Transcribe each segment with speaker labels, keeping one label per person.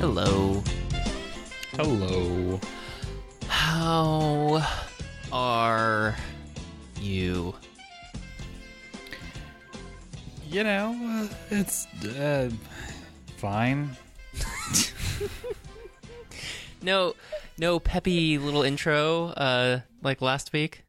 Speaker 1: Hello.
Speaker 2: Hello.
Speaker 1: How are you?
Speaker 2: It's fine.
Speaker 1: No peppy little intro like last week?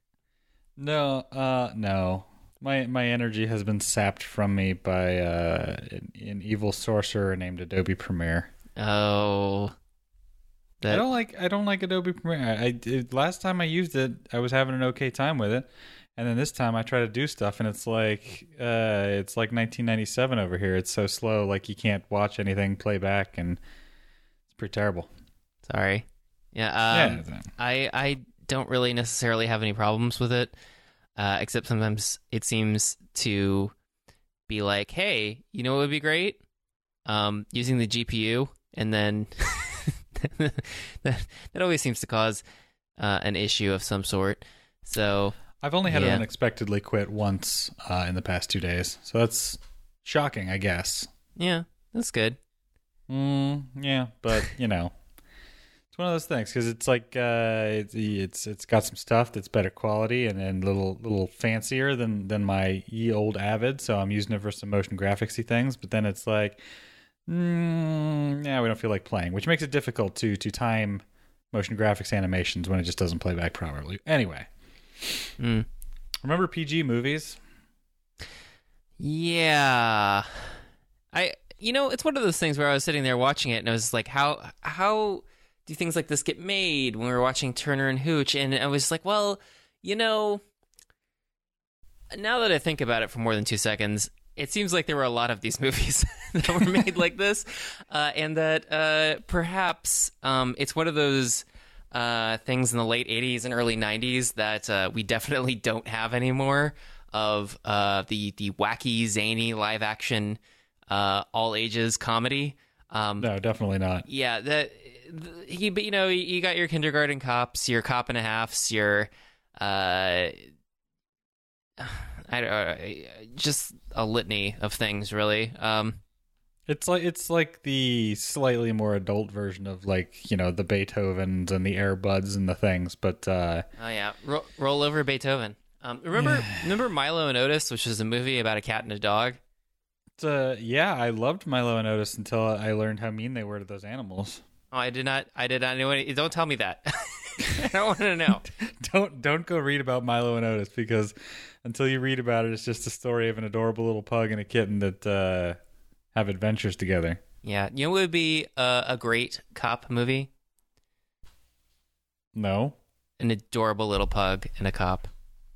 Speaker 2: No. My energy has been sapped from me by an evil sorcerer named Adobe Premiere.
Speaker 1: Oh.
Speaker 2: I don't like Adobe Premiere. Last time I used it, I was having an okay time with it. And then this time I try to do stuff and it's like 1997 over here. It's so slow, like you can't watch anything play back, and it's pretty terrible.
Speaker 1: Sorry. Yeah,
Speaker 2: Yeah.
Speaker 1: I don't really necessarily have any problems with it, except sometimes it seems to be like, hey, you know what would be great? Using the GPU, and then that always seems to cause an issue of some sort. So
Speaker 2: I've only had it
Speaker 1: yeah.
Speaker 2: unexpectedly quit once in the past 2 days, so that's shocking, I guess.
Speaker 1: Yeah, that's good.
Speaker 2: Yeah, but it's one of those things because it's like it's got some stuff that's better quality and little fancier than my ye old Avid, so I'm using it for some motion graphicsy things. But then it's like, yeah, we don't feel like playing, which makes it difficult to time motion graphics animations when it just doesn't play back properly. Anyway. Remember PG movies?
Speaker 1: Yeah. It's one of those things where I was sitting there watching it and I was like, how do things like this get made when we were watching Turner and Hooch? And I was like, well, now that I think about it for more than 2 seconds, it seems like there were a lot of these movies that were made like this, and that perhaps it's one of those things in the late 80s and early 90s that we definitely don't have anymore, of the wacky, zany, live-action, all-ages comedy.
Speaker 2: No, definitely not.
Speaker 1: Yeah, you got your Kindergarten Cops, your Cop and a Halfs, your just a litany of things, really.
Speaker 2: It's like the slightly more adult version of the Beethovens and the Air Buds and the things, but
Speaker 1: oh yeah, roll over Beethoven. Remember Milo and Otis, which is a movie about a cat and a dog?
Speaker 2: Yeah, I loved Milo and Otis until I learned how mean they were to those animals.
Speaker 1: Oh, I did not know any. Don't tell me that. I don't want to know.
Speaker 2: Don't go read about Milo and Otis, because until you read about it, it's just a story of an adorable little pug and a kitten that have adventures together.
Speaker 1: Yeah, what would be a great cop movie?
Speaker 2: No.
Speaker 1: An adorable little pug and a cop.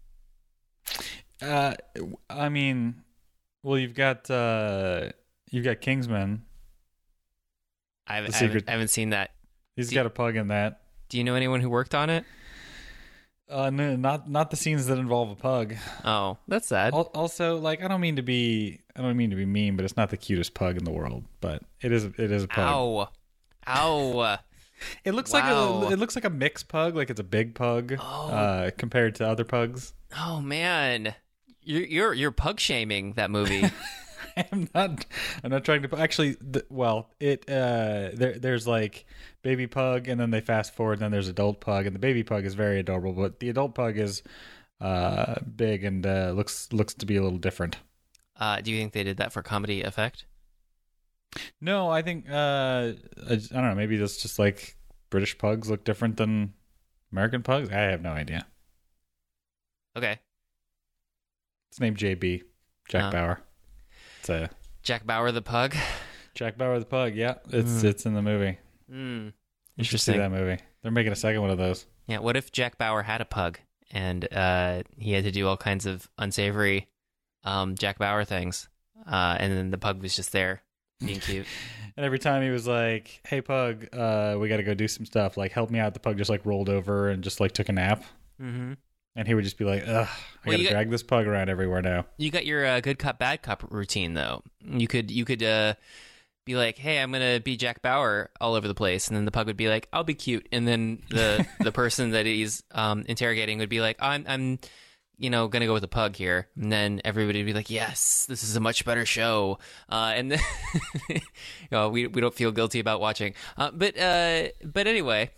Speaker 2: I mean, well, you've got Kingsman.
Speaker 1: I haven't seen that.
Speaker 2: He's got a pug in that.
Speaker 1: Do you know anyone who worked on it?
Speaker 2: No, not the scenes that involve a pug.
Speaker 1: Oh, that's sad.
Speaker 2: Also, I don't mean to be mean, but it's not the cutest pug in the world. But it is a pug.
Speaker 1: Ow!
Speaker 2: It looks
Speaker 1: Wow.
Speaker 2: like a mixed pug, like it's a big pug compared to other pugs.
Speaker 1: Oh man, you're pug shaming that movie.
Speaker 2: I'm not trying to actually. There's like baby pug, and then they fast forward, and then there's adult pug, and the baby pug is very adorable, but the adult pug is big and looks to be a little different.
Speaker 1: Do you think they did that for comedy effect?
Speaker 2: No, I think I don't know. Maybe that's just like British pugs look different than American pugs. I have no idea.
Speaker 1: Okay.
Speaker 2: It's named JB, Jack Bauer. It's
Speaker 1: Jack Bauer the pug.
Speaker 2: Jack Bauer the pug. Yeah, it's in the movie. You should see that movie. They're making a second one of those.
Speaker 1: Yeah. What if Jack Bauer had a pug and he had to do all kinds of unsavory Jack Bauer things, and then the pug was just there being cute.
Speaker 2: And every time he was like, "Hey pug, we got to go do some stuff. Like, help me out." The pug just rolled over and just took a nap.
Speaker 1: Mm-hmm.
Speaker 2: And he would just be like, "Ugh, I got to drag this pug around everywhere now."
Speaker 1: You got your good cop, bad cop routine, though. You could be like, "Hey, I'm gonna be Jack Bauer all over the place," and then the pug would be like, "I'll be cute," and then the person that he's interrogating would be like, "I'm gonna go with the pug here, and then everybody would be like, yes, this is a much better show, and then we don't feel guilty about watching, but anyway,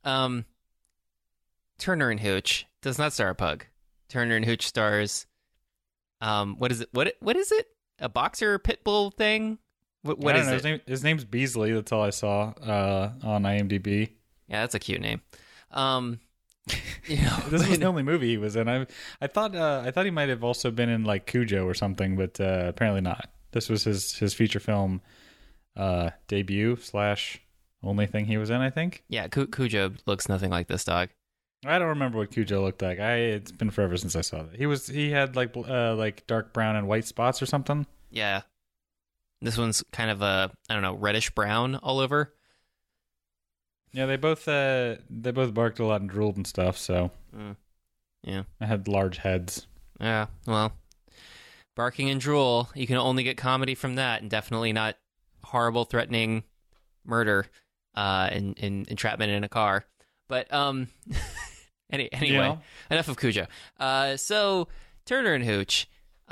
Speaker 1: Turner and Hooch does not star a pug. Turner and Hooch stars, what is it? What is it? A boxer pit bull thing? What is it?
Speaker 2: His name's Beasley. That's all I saw on IMDb.
Speaker 1: Yeah, that's a cute name.
Speaker 2: This was the only movie he was in. I thought he might have also been in like Cujo or something, but apparently not. This was his feature film debut / only thing he was in, I think.
Speaker 1: Yeah, Cujo looks nothing like this dog.
Speaker 2: I don't remember what Cujo looked like. It's been forever since I saw that. He had like dark brown and white spots or something.
Speaker 1: Yeah. This one's kind of reddish brown all over.
Speaker 2: Yeah, they both barked a lot and drooled and stuff, so
Speaker 1: yeah.
Speaker 2: I had large heads.
Speaker 1: Yeah, well, barking and drool, you can only get comedy from that, and definitely not horrible, threatening murder and entrapment in a car. But anyway,
Speaker 2: Yeah.
Speaker 1: Enough of Cujo. So Turner and Hooch,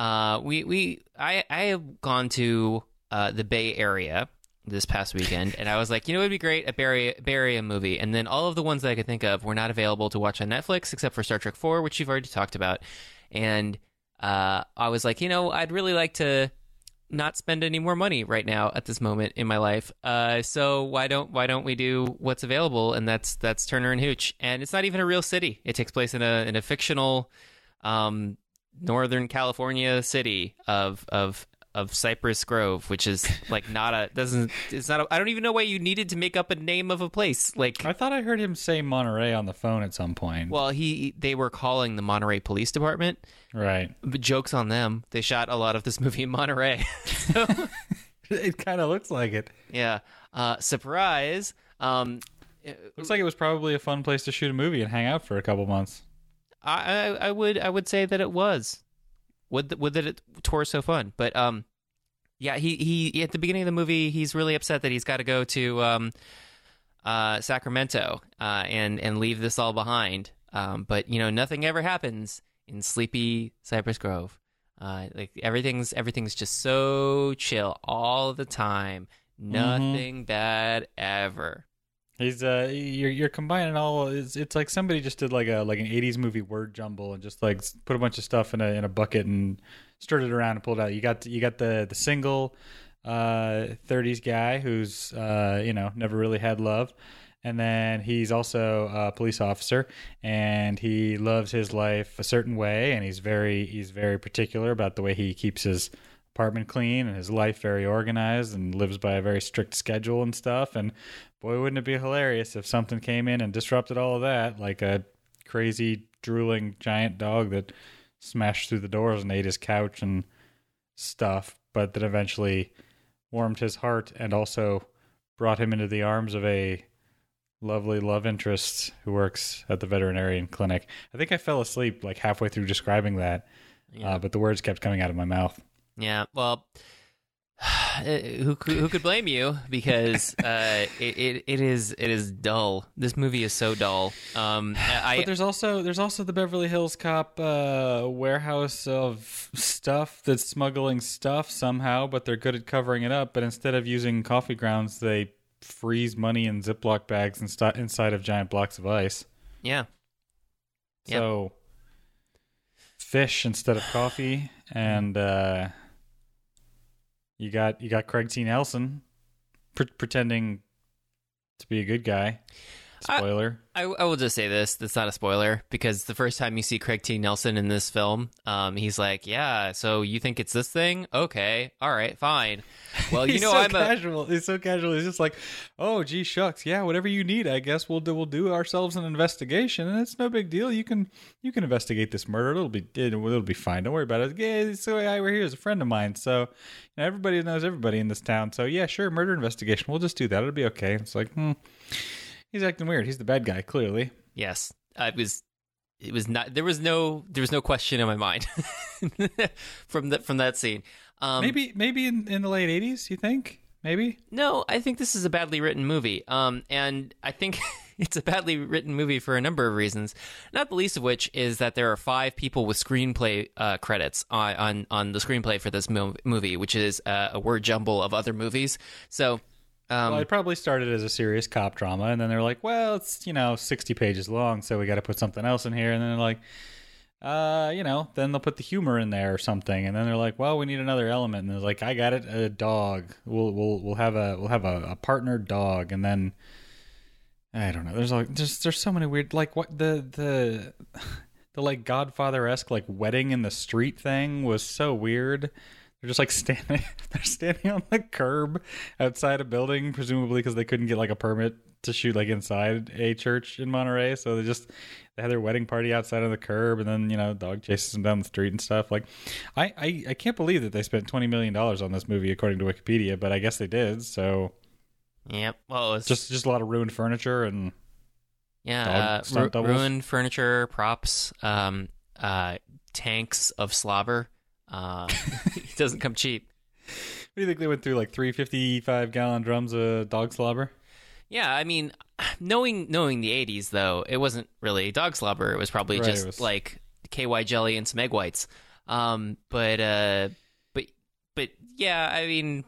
Speaker 1: I have gone to the Bay Area this past weekend, and I was like, it'd be great, a Bay Area movie. And then all of the ones that I could think of were not available to watch on Netflix, except for Star Trek 4, which you've already talked about. And I was like, I'd really like to not spend any more money right now at this moment in my life. So why don't we do what's available? And that's Turner and Hooch. And it's not even a real city. It takes place in a fictional Northern California city of Cypress Grove, which is like I don't even know why you needed to make up a name of a place. Like,
Speaker 2: I thought I heard him say Monterey on the phone at some point.
Speaker 1: Well, they were calling the Monterey Police Department.
Speaker 2: Right.
Speaker 1: But joke's on them. They shot a lot of this movie in Monterey. So,
Speaker 2: it kind of looks like it.
Speaker 1: Yeah. Surprise.
Speaker 2: Looks like it was probably a fun place to shoot a movie and hang out for a couple months.
Speaker 1: I would say that it was. Would that it tore so fun, but yeah, he at the beginning of the movie, he's really upset that he's got to go to Sacramento and leave this all behind. But nothing ever happens in sleepy Cypress Grove. Like everything's just so chill all the time. Nothing bad ever.
Speaker 2: He's you're combining all. It's like somebody just did like an 80s movie word jumble and just like put a bunch of stuff in a bucket and stirred it around and pulled it out. You got the single 30s guy who's never really had love, and then he's also a police officer and he loves his life a certain way, and he's very particular about the way he keeps his apartment clean and his life very organized and lives by a very strict schedule and stuff. And boy, wouldn't it be hilarious if something came in and disrupted all of that, like a crazy drooling giant dog that smashed through the doors and ate his couch and stuff, but that eventually warmed his heart and also brought him into the arms of a lovely love interest who works at the veterinarian clinic. I think I fell asleep like halfway through describing that, but the words kept coming out of my mouth.
Speaker 1: Yeah, well, who could blame you? Because it is dull. This movie is so dull. But
Speaker 2: there's also the Beverly Hills Cop warehouse of stuff that's smuggling stuff somehow, but they're good at covering it up. But instead of using coffee grounds, they freeze money in Ziploc bags inside of giant blocks of ice.
Speaker 1: Yeah.
Speaker 2: So fish instead of coffee, and you got Craig T. Nelson pretending to be a good guy. Spoiler.
Speaker 1: I will just say this. That's not a spoiler, because the first time you see Craig T. Nelson in this film, he's like, yeah, so you think it's this thing? Okay. All right, fine. Well,
Speaker 2: He's so casual. He's so casual. He's just like, oh, gee, shucks. Yeah, whatever you need, I guess we'll do ourselves an investigation, and it's no big deal. You can investigate this murder. It'll be fine. Don't worry about it. Yeah, so we're here as a friend of mine. So everybody knows everybody in this town. So yeah, sure, murder investigation. We'll just do that. It'll be okay. It's like, he's acting weird. He's the bad guy, clearly.
Speaker 1: Yes. It was not. There was no question in my mind from that scene.
Speaker 2: Maybe in the late 80s, you think? Maybe?
Speaker 1: No, I think this is a badly written movie. And I think it's a badly written movie for a number of reasons, not the least of which is that there are 5 people with screenplay credits on the screenplay for this movie, which is a word jumble of other movies. So
Speaker 2: well, it probably started as a serious cop drama, and then they're like, well, it's 60 pages long, so we got to put something else in here. And then they're like, then they'll put the humor in there or something, and then they're like, well, we need another element, and they're like, I got it, a dog. We'll have a partner dog, and then I don't know. There's so many weird, like, what the like Godfather-esque like wedding in the street thing was so weird. They're just like standing on the curb outside a building, presumably because they couldn't get like a permit to shoot like inside a church in Monterey. So they had their wedding party outside on the curb, and then dog chases them down the street and stuff. Like, I can't believe that they spent $20 million on this movie according to Wikipedia, but I guess they did. So
Speaker 1: yep. Well, it's
Speaker 2: just a lot of ruined furniture and
Speaker 1: ruined furniture, props, tanks of slobber. It doesn't come cheap.
Speaker 2: What do you think they went through, like 355-gallon drums of dog slobber?
Speaker 1: Yeah, I mean, knowing the 80s, though, it wasn't really dog slobber. It was probably like KY jelly and some egg whites. But yeah, I mean,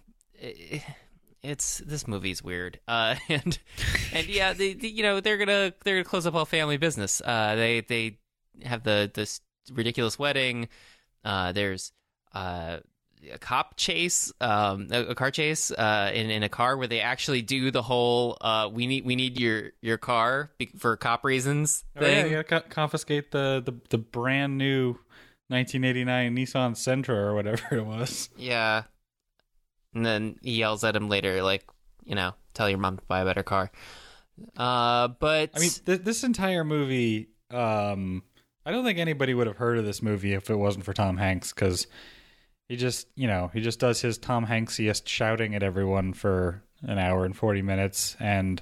Speaker 1: this movie's weird. And yeah, they're gonna close up all family business. They have this ridiculous wedding. There's a cop chase, a car chase in a car where they actually do the whole we need your car for cop reasons thing.
Speaker 2: Oh, yeah, you gotta confiscate the brand new 1989 Nissan Sentra or whatever it was.
Speaker 1: Yeah, and then he yells at him later, like, tell your mom to buy a better car. But
Speaker 2: I mean, this entire movie, I don't think anybody would have heard of this movie if it wasn't for Tom Hanks, because he just does his Tom Hanksiest shouting at everyone for an hour and 40 minutes. And,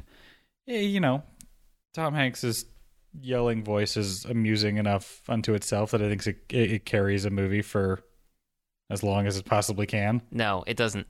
Speaker 2: Tom Hanks' yelling voice is amusing enough unto itself that I think it carries a movie for as long as it possibly can.
Speaker 1: No, it doesn't.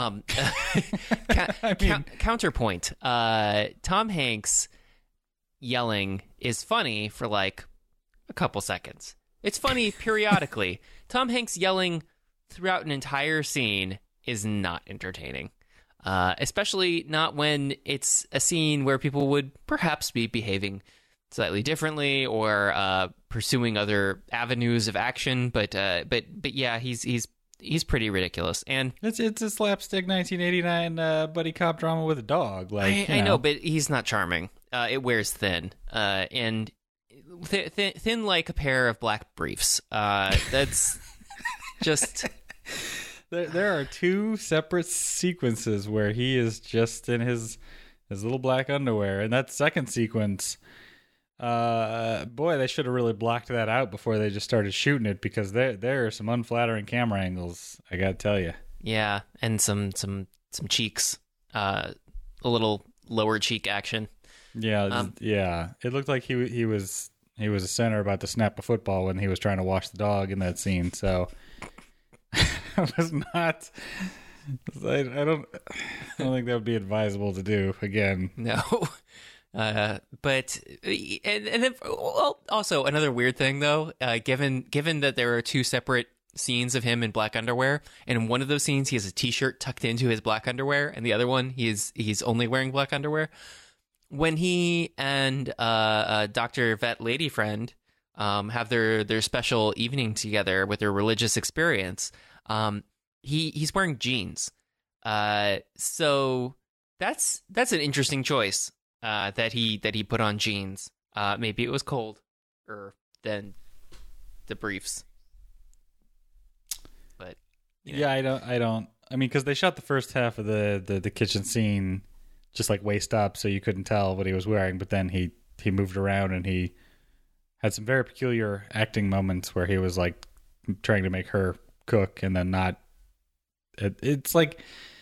Speaker 1: Counterpoint. Tom Hanks yelling is funny for like a couple seconds. It's funny periodically. Tom Hanks yelling throughout an entire scene is not entertaining, especially not when it's a scene where people would perhaps be behaving slightly differently or pursuing other avenues of action. But yeah, he's pretty ridiculous, and
Speaker 2: it's a slapstick 1989 buddy cop drama with a dog. Like,
Speaker 1: I know, but he's not charming. It wears thin, and thin like a pair of black briefs. That's just.
Speaker 2: There are 2 separate sequences where he is just in his little black underwear, and that second sequence, boy, they should have really blocked that out before they just started shooting it, because there are some unflattering camera angles, I gotta tell you.
Speaker 1: Yeah, and some cheeks, a little lower cheek action.
Speaker 2: Yeah, yeah. It looked like he was a center about to snap a football when he was trying to wash the dog in that scene. So it was not. I don't think that would be advisable to do again.
Speaker 1: No. But and then also another weird thing though, given that there are 2 separate scenes of him in black underwear, and in one of those scenes he has a t-shirt tucked into his black underwear, and the other one he's only wearing black underwear. When he and Dr. Vet Lady Friend have their special evening together with their religious experience, he's wearing jeans. So that's an interesting choice that he put on jeans. Maybe it was colder than the briefs. But
Speaker 2: yeah, I don't. I mean, because they shot the first half of the kitchen scene just like waist up, so you couldn't tell what he was wearing. But then he moved around, and he had some very peculiar acting moments where he was like trying to make her cook, and then not. It's like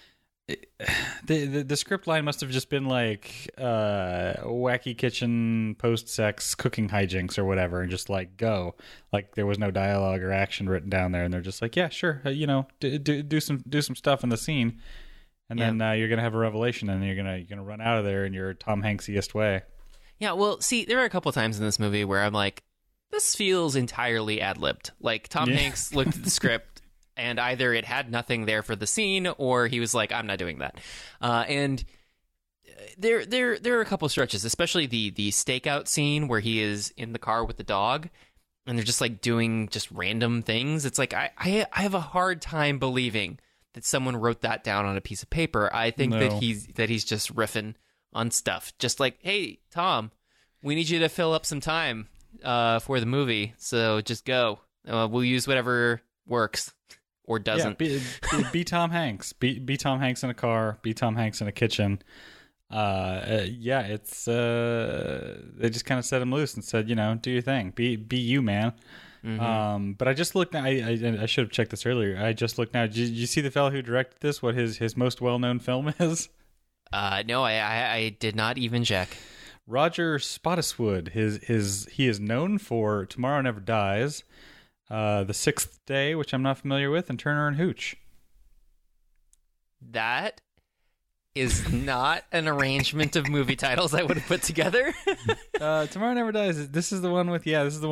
Speaker 2: the script line must have just been like wacky kitchen post-sex cooking hijinks or whatever, and just like go. Like there was no dialogue or action written down there, and they're just like, yeah, sure, do some stuff in the scene. And then you're gonna have a revelation, and you're gonna run out of there in your Tom Hanksiest way.
Speaker 1: Yeah, well, see, there are a couple times in this movie where I'm like, this feels entirely ad-libbed. Like, Tom Hanks looked at the script, and either it had nothing there for the scene, or he was like, I'm not doing that. And there are a couple stretches, especially the stakeout scene where he is in the car with the dog, and they're just, like, doing just random things. It's like, I have a hard time believing that someone wrote that down on a piece of paper. I think that he's just riffing on stuff. Just like, hey, Tom, we need you to fill up some time for the movie, so just go. We'll use whatever works or doesn't.
Speaker 2: Yeah, be Tom Hanks. Be Tom Hanks in a car. Be Tom Hanks in a kitchen. It's they just kind of set him loose and said, do your thing. Be you, man. Mm-hmm. But I just looked. I should have checked this earlier. I just looked now. Did you see the fellow who directed this? What his most well known film is?
Speaker 1: No, I did not even check.
Speaker 2: Roger Spottiswoode. He is known for Tomorrow Never Dies, The Sixth Day, which I'm not familiar with, and Turner and Hooch.
Speaker 1: That is not an arrangement of movie titles I would have put together.
Speaker 2: Tomorrow Never Dies. This is the one with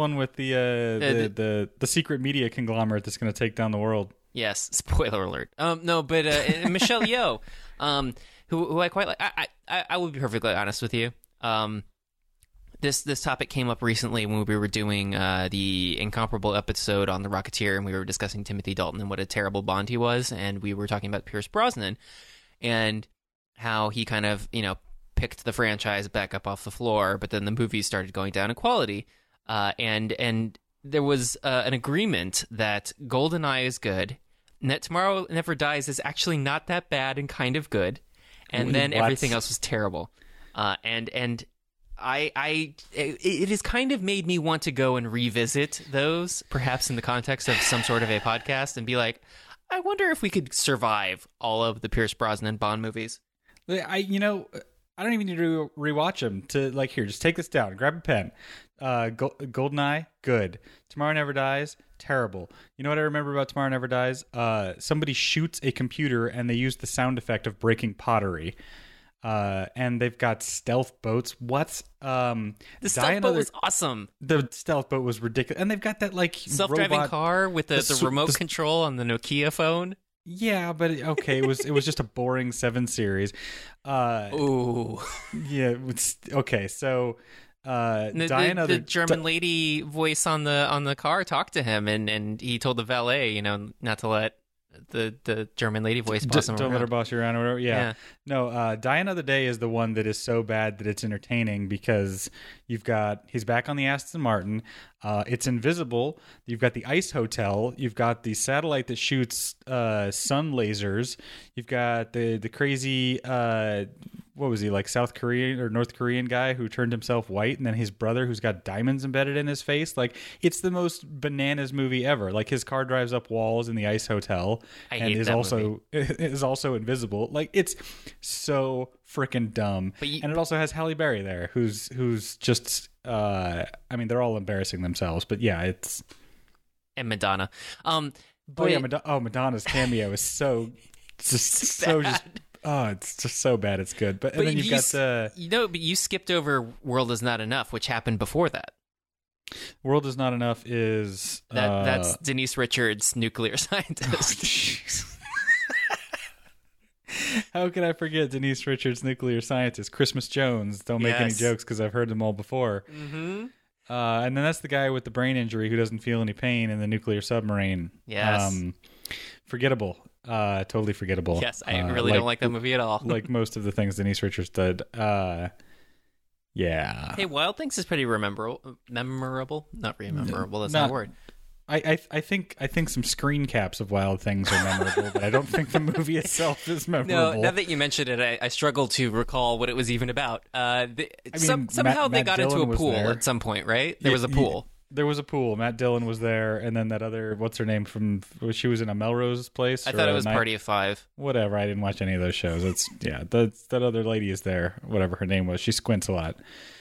Speaker 2: the secret media conglomerate that's going to take down the world.
Speaker 1: Yes, spoiler alert. No, but Michelle Yeoh, who I quite like. I will be perfectly honest with you. This topic came up recently when we were doing the Incomparable episode on The Rocketeer, and we were discussing Timothy Dalton and what a terrible Bond he was, and we were talking about Pierce Brosnan and how he kind of, picked the franchise back up off the floor, but then the movies started going down in quality, and there was an agreement that GoldenEye is good, and that Tomorrow Never Dies is actually not that bad and kind of good, and then everything else was terrible, and it has kind of made me want to go and revisit those, perhaps in the context of some sort of a podcast, and be like, I wonder if we could survive all of the Pierce Brosnan Bond movies.
Speaker 2: I don't even need to rewatch them. Here, just take this down. Grab a pen. GoldenEye, good. Tomorrow Never Dies, terrible. You know what I remember about Tomorrow Never Dies? Somebody shoots a computer and they use the sound effect of breaking pottery. And they've got stealth boats. The
Speaker 1: stealth boat was awesome.
Speaker 2: The stealth boat was ridiculous. And they've got that
Speaker 1: self-driving car with the remote control on the Nokia phone.
Speaker 2: Yeah, but it was just a boring 7 series.
Speaker 1: Ooh.
Speaker 2: Yeah, okay, so Diana,
Speaker 1: the German lady voice on the car talked to him, and he told the valet, not to let the German lady voice boss him around.
Speaker 2: Don't let her boss you around or whatever. Yeah. No, Die Another Day is the one that is so bad that it's entertaining because he's back on the Aston Martin. It's invisible. You've got the ice hotel. You've got the satellite that shoots sun lasers. You've got the crazy what was he, like South Korean or North Korean guy who turned himself white, and then his brother who's got diamonds embedded in his face. Like, it's the most bananas movie ever. Like, his car drives up walls in the ice hotel and is also invisible. Like, it's so freaking dumb. And it also has Halle Berry there, who's just they're all embarrassing themselves, but yeah, it's
Speaker 1: and Madonna.
Speaker 2: Madonna's cameo is so it's just so bad it's good. But then you've got
Speaker 1: but you skipped over World Is Not Enough, which happened before that.
Speaker 2: World Is Not Enough is
Speaker 1: that's Denise Richards, nuclear scientist.
Speaker 2: How can I forget Denise Richards, nuclear scientist? Christmas Jones. Don't make any jokes because I've heard them all before.
Speaker 1: Mm-hmm.
Speaker 2: And then that's the guy with the brain injury who doesn't feel any pain in the nuclear submarine.
Speaker 1: Yes.
Speaker 2: Forgettable. Totally forgettable.
Speaker 1: Yes, I really don't like that movie at all.
Speaker 2: Like most of the things Denise Richards did. Yeah.
Speaker 1: Hey, Wild Things is pretty memorable. Not rememberable. That's not a word.
Speaker 2: I think some screen caps of Wild Things are memorable, but I don't think the movie itself is memorable.
Speaker 1: No, now that you mentioned it, I struggle to recall what it was even about. Somehow they got into a pool at some point, right? There was a pool.
Speaker 2: There was a pool. Matt Dillon was there, and then that other, what's her name she was in a Melrose Place?
Speaker 1: I thought it was Party of Five.
Speaker 2: Whatever, I didn't watch any of those shows. That other lady is there, whatever her name was. She squints a lot.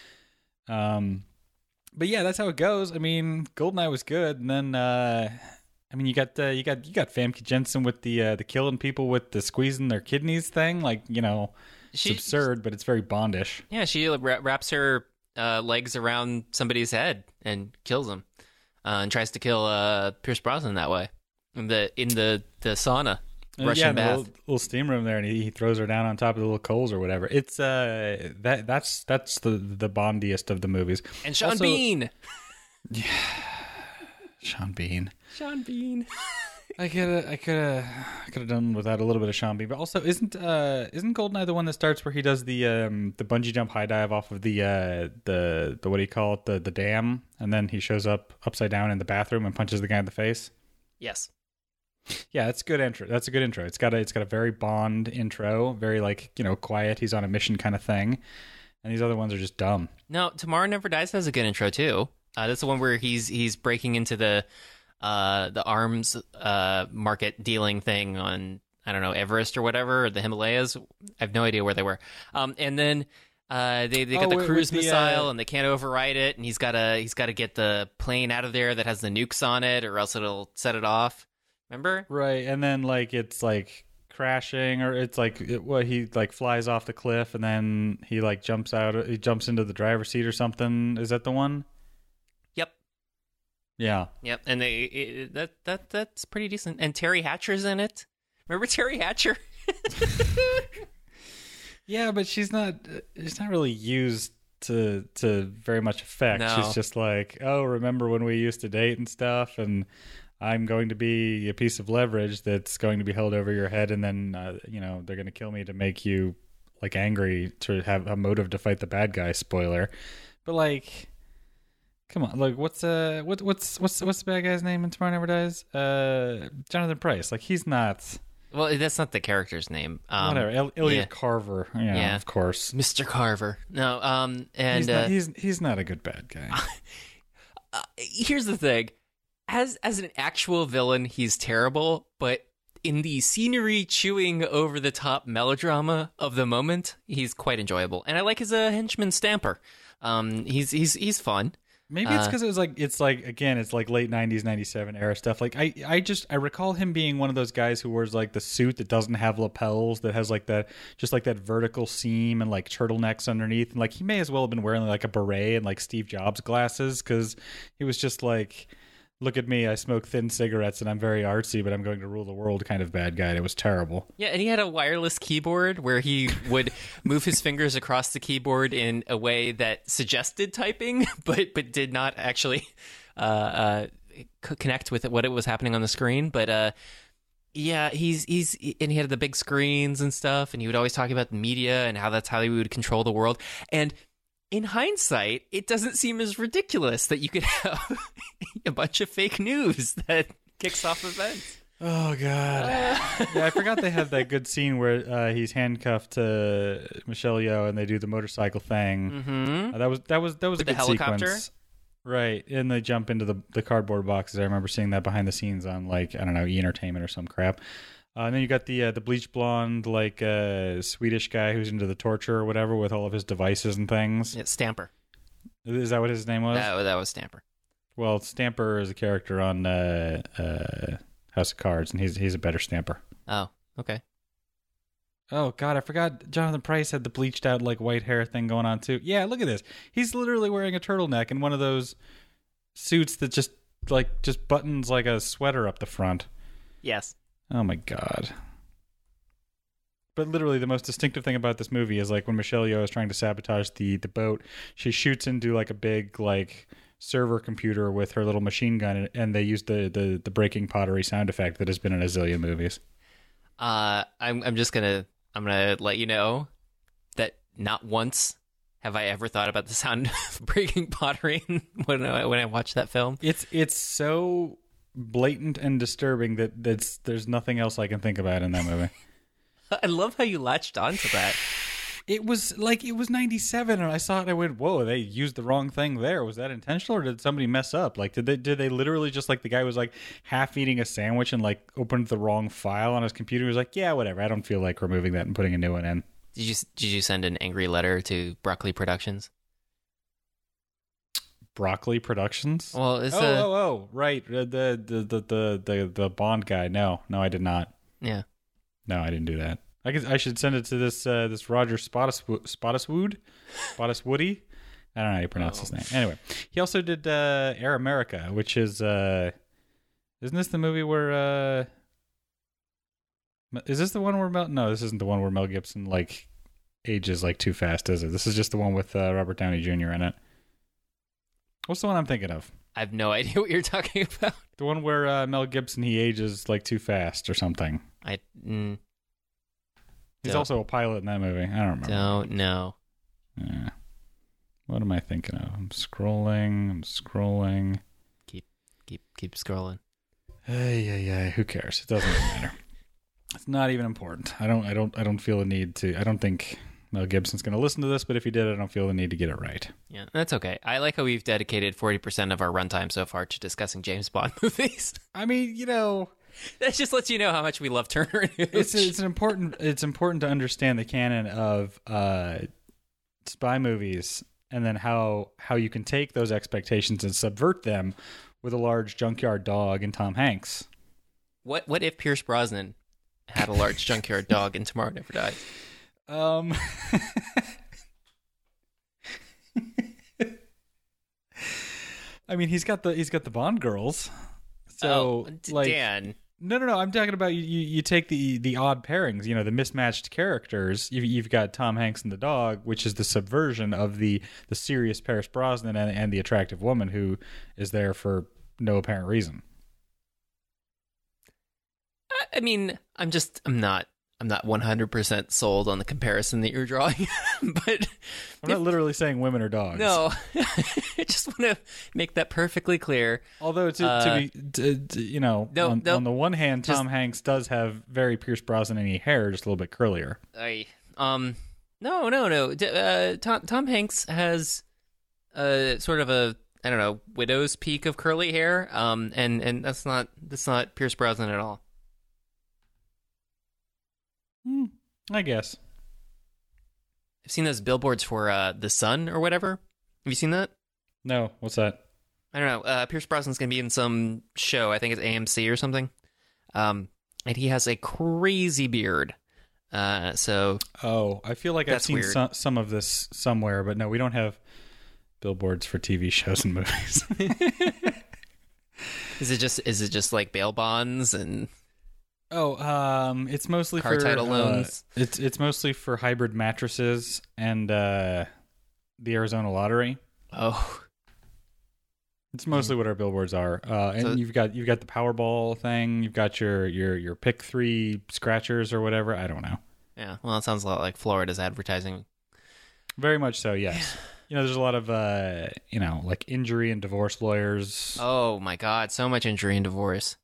Speaker 2: But yeah, that's how it goes. I mean, GoldenEye was good, and then you got Famke Jensen with the killing people with the squeezing their kidneys thing. Like, it's absurd, but it's very Bondish.
Speaker 1: Yeah, she wraps her legs around somebody's head and kills him, and tries to kill Pierce Brosnan that way in the sauna. Russian bath.
Speaker 2: The little steam room there, and he throws her down on top of the little coals or whatever. It's that's the Bondiest of the movies.
Speaker 1: And Sean Bean.
Speaker 2: Yeah, Sean Bean. I could have done without a little bit of Sean Bean, but also isn't Goldeneye the one that starts where he does the bungee jump high dive off of the what do you call it, the dam, and then he shows up upside down in the bathroom and punches the guy in the face?
Speaker 1: Yes.
Speaker 2: Yeah, that's a good intro. That's a good intro. It's got a very Bond intro, very quiet. He's on a mission kind of thing, and these other ones are just dumb.
Speaker 1: No, Tomorrow Never Dies has a good intro too. That's the one where he's breaking into the arms market dealing thing on, I don't know, Everest or whatever, or the Himalayas. I have no idea where they were. And then they got the cruise missile and they can't override it, and he's gotta get the plane out of there that has the nukes on it, or else it'll set it off. Remember?
Speaker 2: Right, and then it's crashing, or it's he flies off the cliff, and then he jumps out. He jumps into the driver's seat or something. Is that the one?
Speaker 1: Yep.
Speaker 2: Yeah.
Speaker 1: Yep. And that's pretty decent. And Terry Hatcher's in it. Remember Terry Hatcher?
Speaker 2: Yeah, but she's not really used to very much effect.
Speaker 1: No.
Speaker 2: She's just remember when we used to date and stuff, and I'm going to be a piece of leverage that's going to be held over your head, and then they're going to kill me to make you angry, to have a motive to fight the bad guy. Spoiler, but come on, what's the bad guy's name in Tomorrow Never Dies? Jonathan Pryce. He's not.
Speaker 1: Well, that's not the character's name.
Speaker 2: Whatever, Elliot Carver. Yeah, of course,
Speaker 1: Mr. Carver. No, and
Speaker 2: he's not a good bad guy.
Speaker 1: Here's the thing. As an actual villain, he's terrible, but in the scenery chewing over the top melodrama of the moment, he's quite enjoyable. And I like his henchman Stamper. He's fun.
Speaker 2: Maybe it's because it was it's late 90s, 97 era stuff. I recall him being one of those guys who wears the suit that doesn't have lapels, that has that vertical seam and turtlenecks underneath, and he may as well have been wearing a beret and Steve Jobs glasses, because he was just look at me, I smoke thin cigarettes and I'm very artsy, but I'm going to rule the world kind of bad guy. And it was terrible.
Speaker 1: Yeah, and he had a wireless keyboard where he would move his fingers across the keyboard in a way that suggested typing, but did not actually connect with what it was happening on the screen. But yeah, and he had the big screens and stuff, and he would always talk about the media and how that's how he would control the world. And in hindsight, it doesn't seem as ridiculous that you could have a bunch of fake news that kicks off events.
Speaker 2: Oh, God. Yeah, I forgot they had that good scene where he's handcuffed to Michelle Yeoh and they do the motorcycle thing.
Speaker 1: Mm-hmm.
Speaker 2: That was a good
Speaker 1: helicopter
Speaker 2: sequence. Right, and they jump into the cardboard boxes. I remember seeing that behind the scenes on I don't know, E! Entertainment or some crap. And then you got the bleach blonde, Swedish guy who's into the torture or whatever with all of his devices and things.
Speaker 1: Yeah, Stamper.
Speaker 2: Is that what his name was?
Speaker 1: That was Stamper.
Speaker 2: Well, Stamper is a character on House of Cards, and he's a better Stamper.
Speaker 1: Oh, okay.
Speaker 2: Oh, God, I forgot Jonathan Pryce had the bleached out white hair thing going on, too. Yeah, look at this. He's literally wearing a turtleneck and one of those suits that just buttons like a sweater up the front.
Speaker 1: Yes.
Speaker 2: Oh my God. But literally the most distinctive thing about this movie is when Michelle Yeoh is trying to sabotage the boat, she shoots into a big server computer with her little machine gun, and they use the breaking pottery sound effect that has been in a zillion movies.
Speaker 1: I'm gonna let you know that not once have I ever thought about the sound of breaking pottery when I watch that film.
Speaker 2: It's so blatant and disturbing that there's nothing else I can think about in that movie.
Speaker 1: I love how you latched onto that.
Speaker 2: It was 97, and I saw it and I went, whoa, they used the wrong thing there. Was that intentional, or did somebody mess up? Did they literally just the guy was half eating a sandwich and opened the wrong file on his computer? He was yeah, whatever, I don't feel like removing that and putting a new one in.
Speaker 1: Did you send an angry letter to Broccoli Productions?
Speaker 2: Broccoli Productions?
Speaker 1: Well, it's
Speaker 2: right, the Bond guy. No, I did not.
Speaker 1: Yeah.
Speaker 2: No, I didn't do that. I should send it to this Roger Spottiswoode, I don't know how you pronounce his name. Anyway, he also did Air America, which is isn't this the movie where is this the one where no, this isn't the one where Mel Gibson like ages like too fast, is it? This is just the one with Robert Downey Jr. in it. What's the one I'm thinking of?
Speaker 1: I have no idea what you're talking about.
Speaker 2: The one where Mel Gibson, he ages like too fast or something. He's also a pilot in that movie. I don't remember.
Speaker 1: Don't know.
Speaker 2: Yeah. What am I thinking of? I'm scrolling.
Speaker 1: Keep scrolling.
Speaker 2: Yeah. Who cares? It doesn't matter. It's not even important. I don't feel the need to. I don't think Mel Gibson's going to listen to this, but if he did, I don't feel the need to get it right.
Speaker 1: Yeah, that's okay. I like how we've dedicated 40% of our runtime so far to discussing James Bond movies.
Speaker 2: I mean,
Speaker 1: that just lets you know how much we love Turner and Hooch.
Speaker 2: It's important to understand the canon of spy movies, and then how you can take those expectations and subvert them with a large junkyard dog and Tom Hanks.
Speaker 1: What if Pierce Brosnan had a large junkyard dog and Tomorrow Never Dies?
Speaker 2: I mean, he's got the Bond girls. So
Speaker 1: Dan.
Speaker 2: No. I'm talking about you take the odd pairings, the mismatched characters. You've got Tom Hanks and the dog, which is the subversion of the serious Pierce Brosnan and the attractive woman who is there for no apparent reason.
Speaker 1: I mean, I'm not 100% sold on the comparison that you're drawing, but
Speaker 2: I'm not literally saying women are dogs.
Speaker 1: No, I just want to make that perfectly clear.
Speaker 2: Although on the one hand, Tom Hanks does have very Pierce Brosnan-y hair, just a little bit curlier.
Speaker 1: No. Tom Hanks has sort of a, I don't know, widow's peak of curly hair, and that's not Pierce Brosnan at all.
Speaker 2: I guess.
Speaker 1: I've seen those billboards for The Sun or whatever. Have you seen that?
Speaker 2: No. What's that?
Speaker 1: I don't know. Pierce Brosnan's going to be in some show. I think it's AMC or something. And he has a crazy beard. I
Speaker 2: feel like I've seen some of this somewhere, but no, we don't have billboards for TV shows and movies.
Speaker 1: Is it just like bail bonds and...
Speaker 2: it's mostly
Speaker 1: car
Speaker 2: for
Speaker 1: title loans.
Speaker 2: It's mostly for hybrid mattresses and the Arizona Lottery.
Speaker 1: Oh,
Speaker 2: it's mostly what our billboards are. And you've got the Powerball thing. You've got your pick 3 scratchers or whatever. I don't know.
Speaker 1: Yeah, well, it sounds a lot like Florida's advertising.
Speaker 2: Very much so. Yes. There's a lot of like injury and divorce lawyers.
Speaker 1: Oh my God, so much injury and divorce.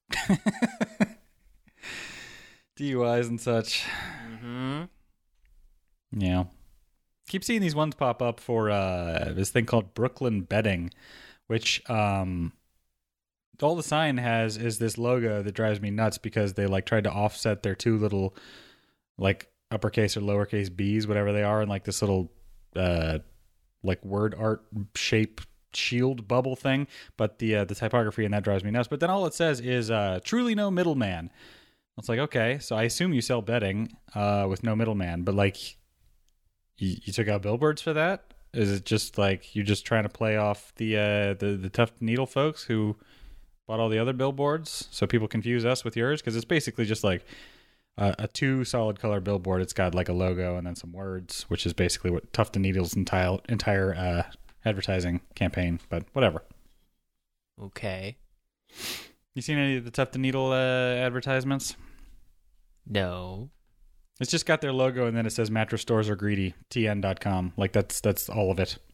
Speaker 2: DUIs and such.
Speaker 1: Mm-hmm.
Speaker 2: Yeah. Keep seeing these ones pop up for this thing called Brooklyn Bedding, which all the sign has is this logo that drives me nuts because they like tried to offset their two little like uppercase or lowercase b's, whatever they are, in like this little like word art shape shield bubble thing. But the typography in that drives me nuts. But then all it says is truly no middleman. It's like, okay, so I assume you sell bedding with no middleman, but like you took out billboards for that? Is it just like you're just trying to play off the Tuft Needle folks who bought all the other billboards so people confuse us with yours? Because it's basically just like a 2 solid color billboard. It's got like a logo and then some words, which is basically what Tuft and Needle's entire advertising campaign, but whatever.
Speaker 1: Okay.
Speaker 2: You seen any of the Tuft and Needle advertisements?
Speaker 1: No.
Speaker 2: It's just got their logo and then it says mattress stores are greedy, tn.com. Like that's all of it.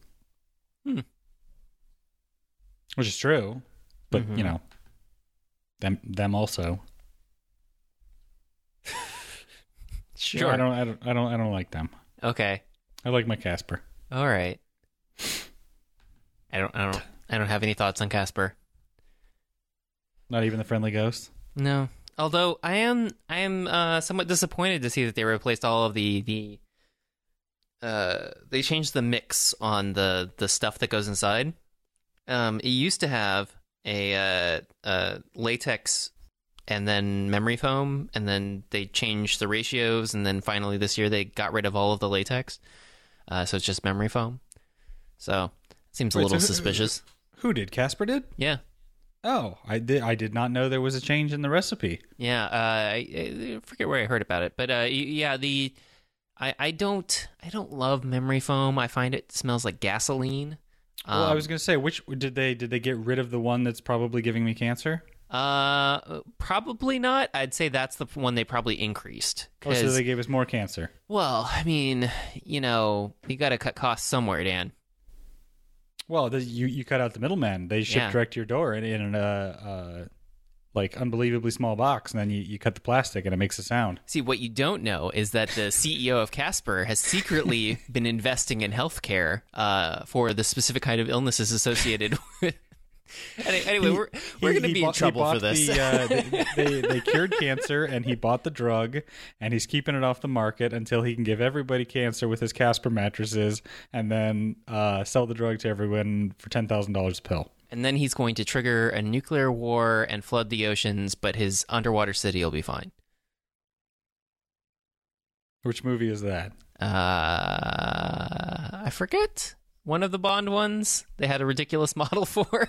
Speaker 2: Which is true. But them also.
Speaker 1: Sure.
Speaker 2: I don't like them.
Speaker 1: Okay.
Speaker 2: I like my Casper.
Speaker 1: All right. I don't have any thoughts on Casper.
Speaker 2: Not even the Friendly Ghost?
Speaker 1: No. Although I am somewhat disappointed to see that they replaced all of the they changed the mix on the stuff that goes inside. It used to have a latex and then memory foam, and then they changed the ratios, and then finally this year they got rid of all of the latex. So it's just memory foam. So Seems a little suspicious.
Speaker 2: Who did? Casper did?
Speaker 1: Yeah.
Speaker 2: Oh, I did not know there was a change in the recipe.
Speaker 1: Yeah, I forget where I heard about it, but yeah, I don't love memory foam. I find it smells like gasoline.
Speaker 2: Well, I was going to say, which did they get rid of the one that's probably giving me cancer?
Speaker 1: Probably not. I'd say that's the one they probably increased.
Speaker 2: Oh, so they gave us more cancer.
Speaker 1: Well, I mean, you got to cut costs somewhere, Dan.
Speaker 2: Well, you cut out the middleman. They ship direct to your door in a like unbelievably small box, and then you cut the plastic, and it makes a sound.
Speaker 1: See, what you don't know is that the CEO of Casper has secretly been investing in healthcare for the specific kind of illnesses associated with. Anyway, we're going to be in trouble for this.
Speaker 2: They cured cancer, and he bought the drug, and he's keeping it off the market until he can give everybody cancer with his Casper mattresses, and then sell the drug to everyone for $10,000 a pill.
Speaker 1: And then he's going to trigger a nuclear war and flood the oceans, but his underwater city will be fine.
Speaker 2: Which movie is that?
Speaker 1: I forget. One of the Bond ones they had a ridiculous model for.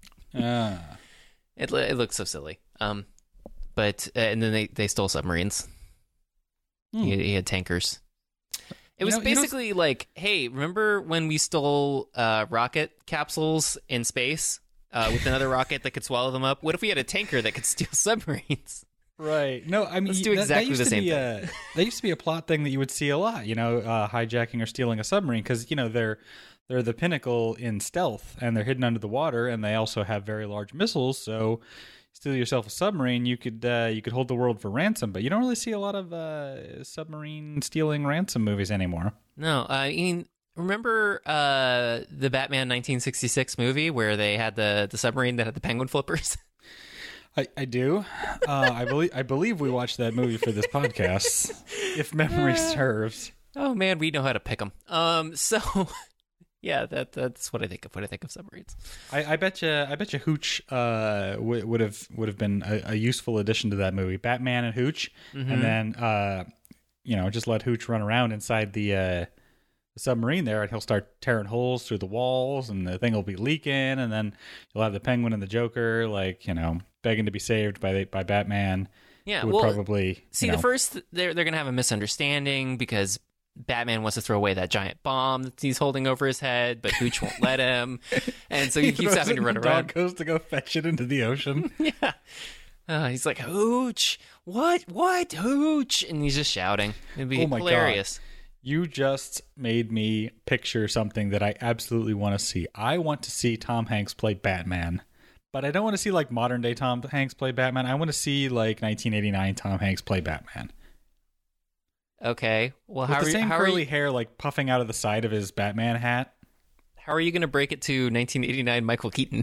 Speaker 1: It looks so silly. But and then they stole submarines. He had tankers. It was basically like, hey, remember when we stole rocket capsules in space with another rocket that could swallow them up? What if we had a tanker that could steal submarines?
Speaker 2: Right. No, I mean,
Speaker 1: let's do exactly the same thing.
Speaker 2: That used to be a plot thing that you would see a lot, hijacking or stealing a submarine, because, they're the pinnacle in stealth, and they're hidden under the water, and they also have very large missiles, so steal yourself a submarine, you could hold the world for ransom, but you don't really see a lot of submarine stealing ransom movies anymore.
Speaker 1: No, I mean, remember the Batman 1966 movie where they had the submarine that had the penguin flippers?
Speaker 2: I do. I believe we watched that movie for this podcast, if memory serves.
Speaker 1: Oh man, we know how to pick them. So. Yeah, that's what I think of when I think of submarines.
Speaker 2: I bet you Hooch would have been a useful addition to that movie. Batman and Hooch, and then just let Hooch run around inside the submarine there, and he'll start tearing holes through the walls, and the thing will be leaking, and then you'll have the Penguin and the Joker begging to be saved by Batman.
Speaker 1: Yeah,
Speaker 2: who would probably
Speaker 1: the first they're gonna have a misunderstanding because Batman wants to throw away that giant bomb that he's holding over his head, but Hooch won't let him, and so he keeps having to run around.
Speaker 2: Dog goes to go fetch it into the ocean.
Speaker 1: Yeah, he's like, Hooch, what, Hooch, and he's just shouting. It'd be hilarious.
Speaker 2: God. You just made me picture something that I absolutely want to see. I want to see Tom Hanks play Batman, but I don't want to see like modern day Tom Hanks play Batman. I want to see like 1989 Tom Hanks play Batman.
Speaker 1: Okay. Well,
Speaker 2: with the same curly hair like puffing out of the side of his Batman hat.
Speaker 1: How are you going to break it to 1989 Michael Keaton?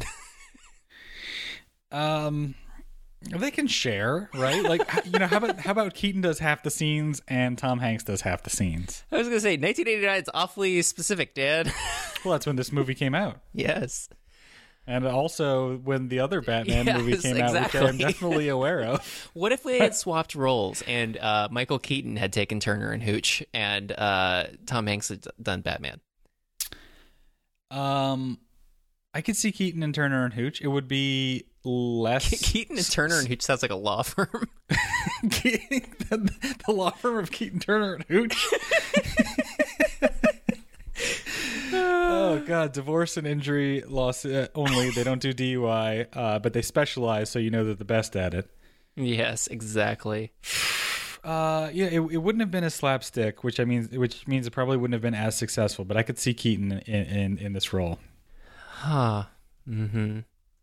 Speaker 2: They can share, right? Like, how about Keaton does half the scenes and Tom Hanks does half the scenes?
Speaker 1: I was going to say 1989 is awfully specific, Dad.
Speaker 2: Well, that's when this movie came out.
Speaker 1: Yes.
Speaker 2: And also when the other Batman movie came out, which I'm definitely aware of. What
Speaker 1: if they had swapped roles and Michael Keaton had taken Turner and Hooch and Tom Hanks had done Batman?
Speaker 2: I could see Keaton and Turner and Hooch. It would be less...
Speaker 1: Keaton and Turner and Hooch sounds like a law firm.
Speaker 2: The law firm of Keaton, Turner and Hooch? Oh God, divorce and injury loss only. They don't do DUI, but they specialize, so they're the best at it.
Speaker 1: Yes, exactly.
Speaker 2: It wouldn't have been a slapstick, which means it probably wouldn't have been as successful. But I could see Keaton in this role.
Speaker 1: Huh. Mm-hmm.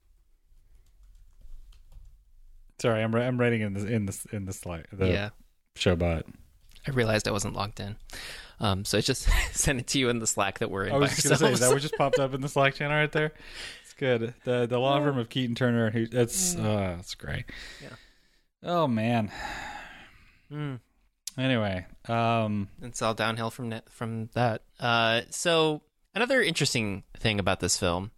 Speaker 2: Sorry, I'm writing in the slide. Showbot.
Speaker 1: I realized I wasn't logged in. So I just sent it to you in the Slack that we're in.
Speaker 2: I was just going to say, is that what just popped up in the Slack channel right there? It's good. The law firm of Keaton, Turner, and that's great.
Speaker 1: Yeah.
Speaker 2: Oh man. Anyway,
Speaker 1: it's all downhill from that. So another interesting thing about this film,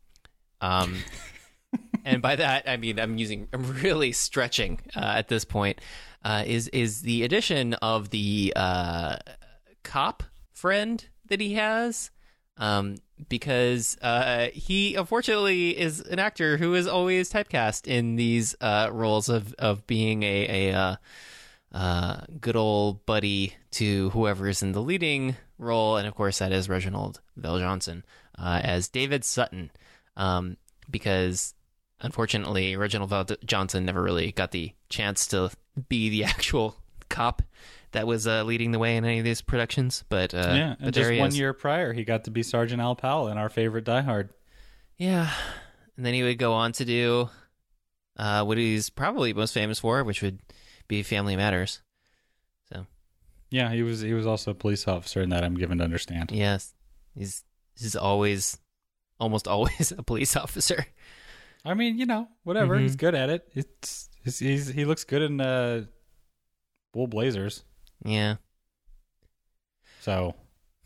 Speaker 1: and by that I mean I'm really stretching at this point, is the addition of the cop friend that he has. because he unfortunately is an actor who is always typecast in these roles of being a good old buddy to whoever is in the leading role, and of course that is Reginald VelJohnson as David Sutton, because unfortunately Reginald VelJohnson never really got the chance to be the actual cop that was leading the way in any of these productions. But
Speaker 2: and
Speaker 1: but
Speaker 2: just
Speaker 1: there he
Speaker 2: 1
Speaker 1: is.
Speaker 2: year prior, he got to be Sergeant Al Powell in our favorite Die Hard.
Speaker 1: Yeah, and then he would go on to do what he's probably most famous for, which would be Family Matters. So
Speaker 2: Yeah, he was also a police officer in that, I'm given to understand.
Speaker 1: yes, he's always, almost always a police officer.
Speaker 2: I mean, whatever. He's good at it. He looks good in wool blazers.
Speaker 1: Yeah.
Speaker 2: So,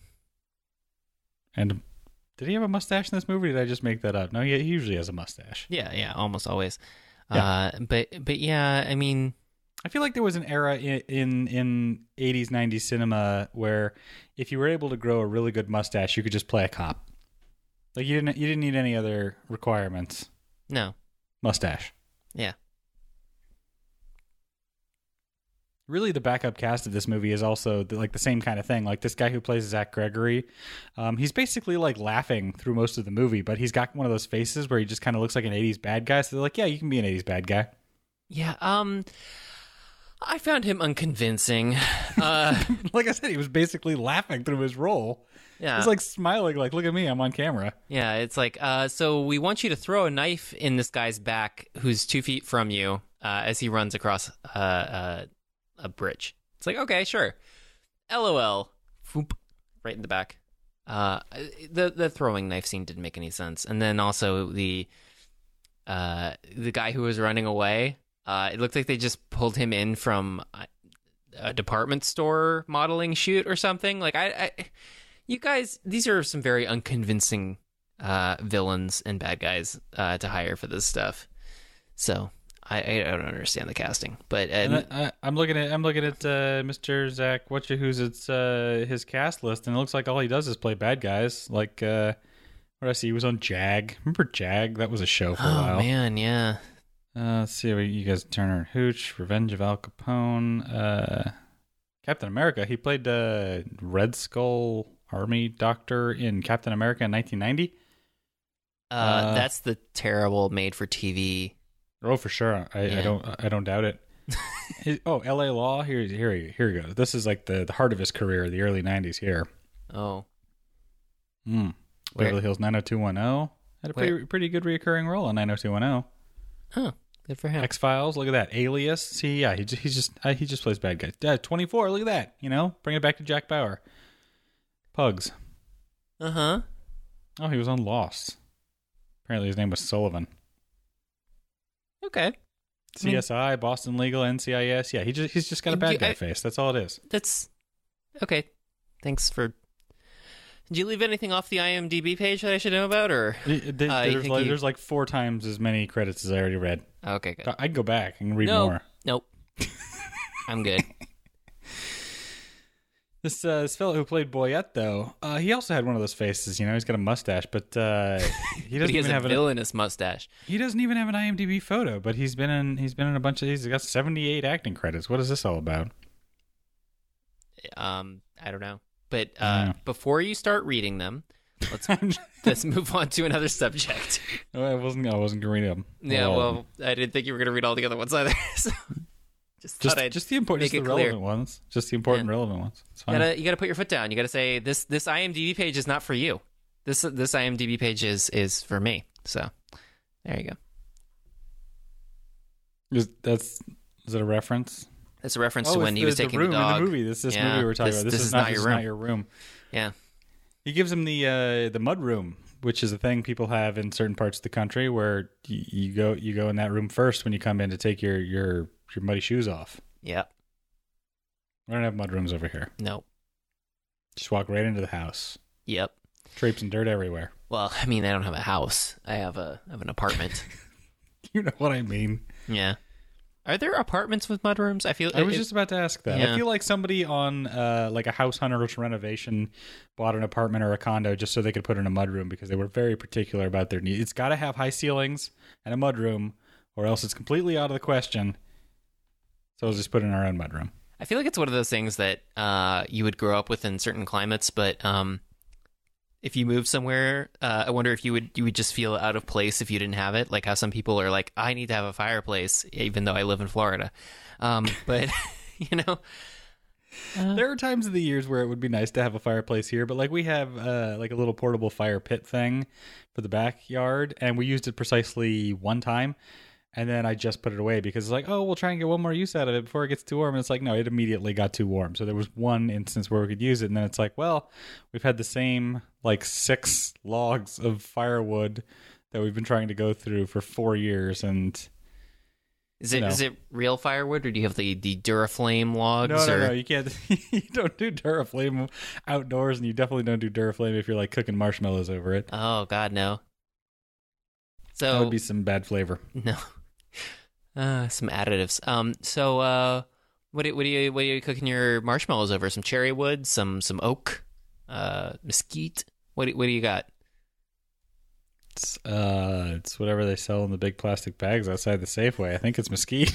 Speaker 2: and did he have a mustache in this movie? Or did I just make that up? No, he usually has a mustache.
Speaker 1: Yeah, almost always.
Speaker 2: Yeah.
Speaker 1: But yeah, I mean,
Speaker 2: I feel like there was an era in 80s, 90s cinema where if you were able to grow a really good mustache, you could just play a cop. Like you didn't need any other requirements.
Speaker 1: no.
Speaker 2: Mustache.
Speaker 1: Yeah.
Speaker 2: Really, the backup cast of this movie is also the same kind of thing. Like this guy who plays Zach Gregory, he's basically like laughing through most of the movie, but he's got one of those faces where he just kind of looks like an 80s bad guy. So they're like, yeah, you can be an 80s bad guy.
Speaker 1: Yeah, I found him unconvincing.
Speaker 2: Like I said, he was basically laughing through his role.
Speaker 1: Yeah.
Speaker 2: He's like smiling, like, look at me, I'm on camera.
Speaker 1: Yeah, it's like, so we want you to throw a knife in this guy's back who's 2 feet from you as he runs across a bridge. It's like, okay, sure. LOL. Foop. Right in the back. The throwing knife scene didn't make any sense. And then also the guy who was running away, it looked like they just pulled him in from a department store modeling shoot or something. Like, you guys, these are some very unconvincing villains and bad guys to hire for this stuff. So I don't understand the casting, but
Speaker 2: I'm looking at Mr. Zach who's it's his cast list, and it looks like all he does is play bad guys. Like what did I see? He was on Jag. Remember Jag? That was a show for a while.
Speaker 1: Oh man, yeah.
Speaker 2: Let's see. You guys, Turner and Hooch, Revenge of Al Capone, Captain America. He played Red Skull Army Doctor in Captain America in 1990.
Speaker 1: That's the terrible made-for-TV.
Speaker 2: Oh, for sure. I don't doubt it. L.A. Law. Here he goes. This is like the heart of his career, the early 90s here.
Speaker 1: Oh.
Speaker 2: Beverly Hills 90210. Had a pretty good reoccurring role on 90210.
Speaker 1: Oh, good for him.
Speaker 2: X-Files. Look at that. Alias. See, yeah, he just plays bad guys. 24. Look at that. Bring it back to Jack Bauer. Pugs.
Speaker 1: Uh-huh.
Speaker 2: Oh, he was on Lost. Apparently his name was Sullivan.
Speaker 1: Okay.
Speaker 2: CSI, Boston Legal, NCIS. Yeah, he's just got a bad guy face. That's all it is.
Speaker 1: That's okay. Thanks for. Did you leave anything off the IMDb page that I should know about, or
Speaker 2: there's like 4 times as many credits as I already read.
Speaker 1: Okay, good.
Speaker 2: I can go back and read more.
Speaker 1: Nope. I'm good.
Speaker 2: This fellow who played Boyette, though, he also had one of those faces. He's got a mustache, but he doesn't even have
Speaker 1: a villainous mustache.
Speaker 2: He doesn't even have an IMDb photo, but he's been in a bunch of these. He's got 78 acting credits. What is this all about?
Speaker 1: I don't know. But before you start reading them, let's move on to another subject.
Speaker 2: I wasn't going to read them.
Speaker 1: Yeah, well, I didn't think you were going to read all the other ones either. So. Just the
Speaker 2: important, just the relevant ones. Just the important, relevant ones. It's fine.
Speaker 1: You gotta put your foot down. You gotta say this IMDb page is not for you. This IMDb page is for me. So there you go.
Speaker 2: Is it a reference?
Speaker 1: It's a reference to when he was taking the dog.
Speaker 2: In the movie. This movie we're talking about. This is not your room.
Speaker 1: Yeah.
Speaker 2: He gives him the mud room, which is a thing people have in certain parts of the country where you go in that room first when you come in to take your muddy shoes off.
Speaker 1: Yep.
Speaker 2: We don't have mud rooms over here.
Speaker 1: Nope.
Speaker 2: Just walk right into the house.
Speaker 1: Yep.
Speaker 2: Traipse and dirt everywhere.
Speaker 1: Well, I mean, I don't have a house. I have an apartment.
Speaker 2: You know what I mean.
Speaker 1: Yeah. Are there apartments with mudrooms?
Speaker 2: I was just about to ask that.
Speaker 1: Yeah.
Speaker 2: I feel like somebody on like a house hunter's renovation bought an apartment or a condo just so they could put in a mudroom because they were very particular about their needs. It's got to have high ceilings and a mudroom, or else it's completely out of the question. So we'll just put in our own mudroom.
Speaker 1: I feel like it's one of those things that you would grow up with in certain climates, but if you moved somewhere, I wonder if you would just feel out of place if you didn't have it. Like how some people are like, I need to have a fireplace, even though I live in Florida. But
Speaker 2: there are times of the years where it would be nice to have a fireplace here, but like we have like a little portable fire pit thing for the backyard, and we used it precisely one time. And then I just put it away because it's like, oh, we'll try and get one more use out of it before it gets too warm. And it's like, no, it immediately got too warm. So there was one instance where we could use it. And then it's like, well, we've had the same like 6 logs of firewood that we've been trying to go through for 4 years. And
Speaker 1: is it real firewood, or do you have the Duraflame logs?
Speaker 2: No, you can't. You don't do Duraflame outdoors, and you definitely don't do Duraflame if you're like cooking marshmallows over it.
Speaker 1: Oh, God, no. So
Speaker 2: that would be some bad flavor.
Speaker 1: No. Some additives. So what are you cooking your marshmallows over? Some cherry wood, some oak, mesquite. What do you got?
Speaker 2: It's whatever they sell in the big plastic bags outside the Safeway. I think it's mesquite.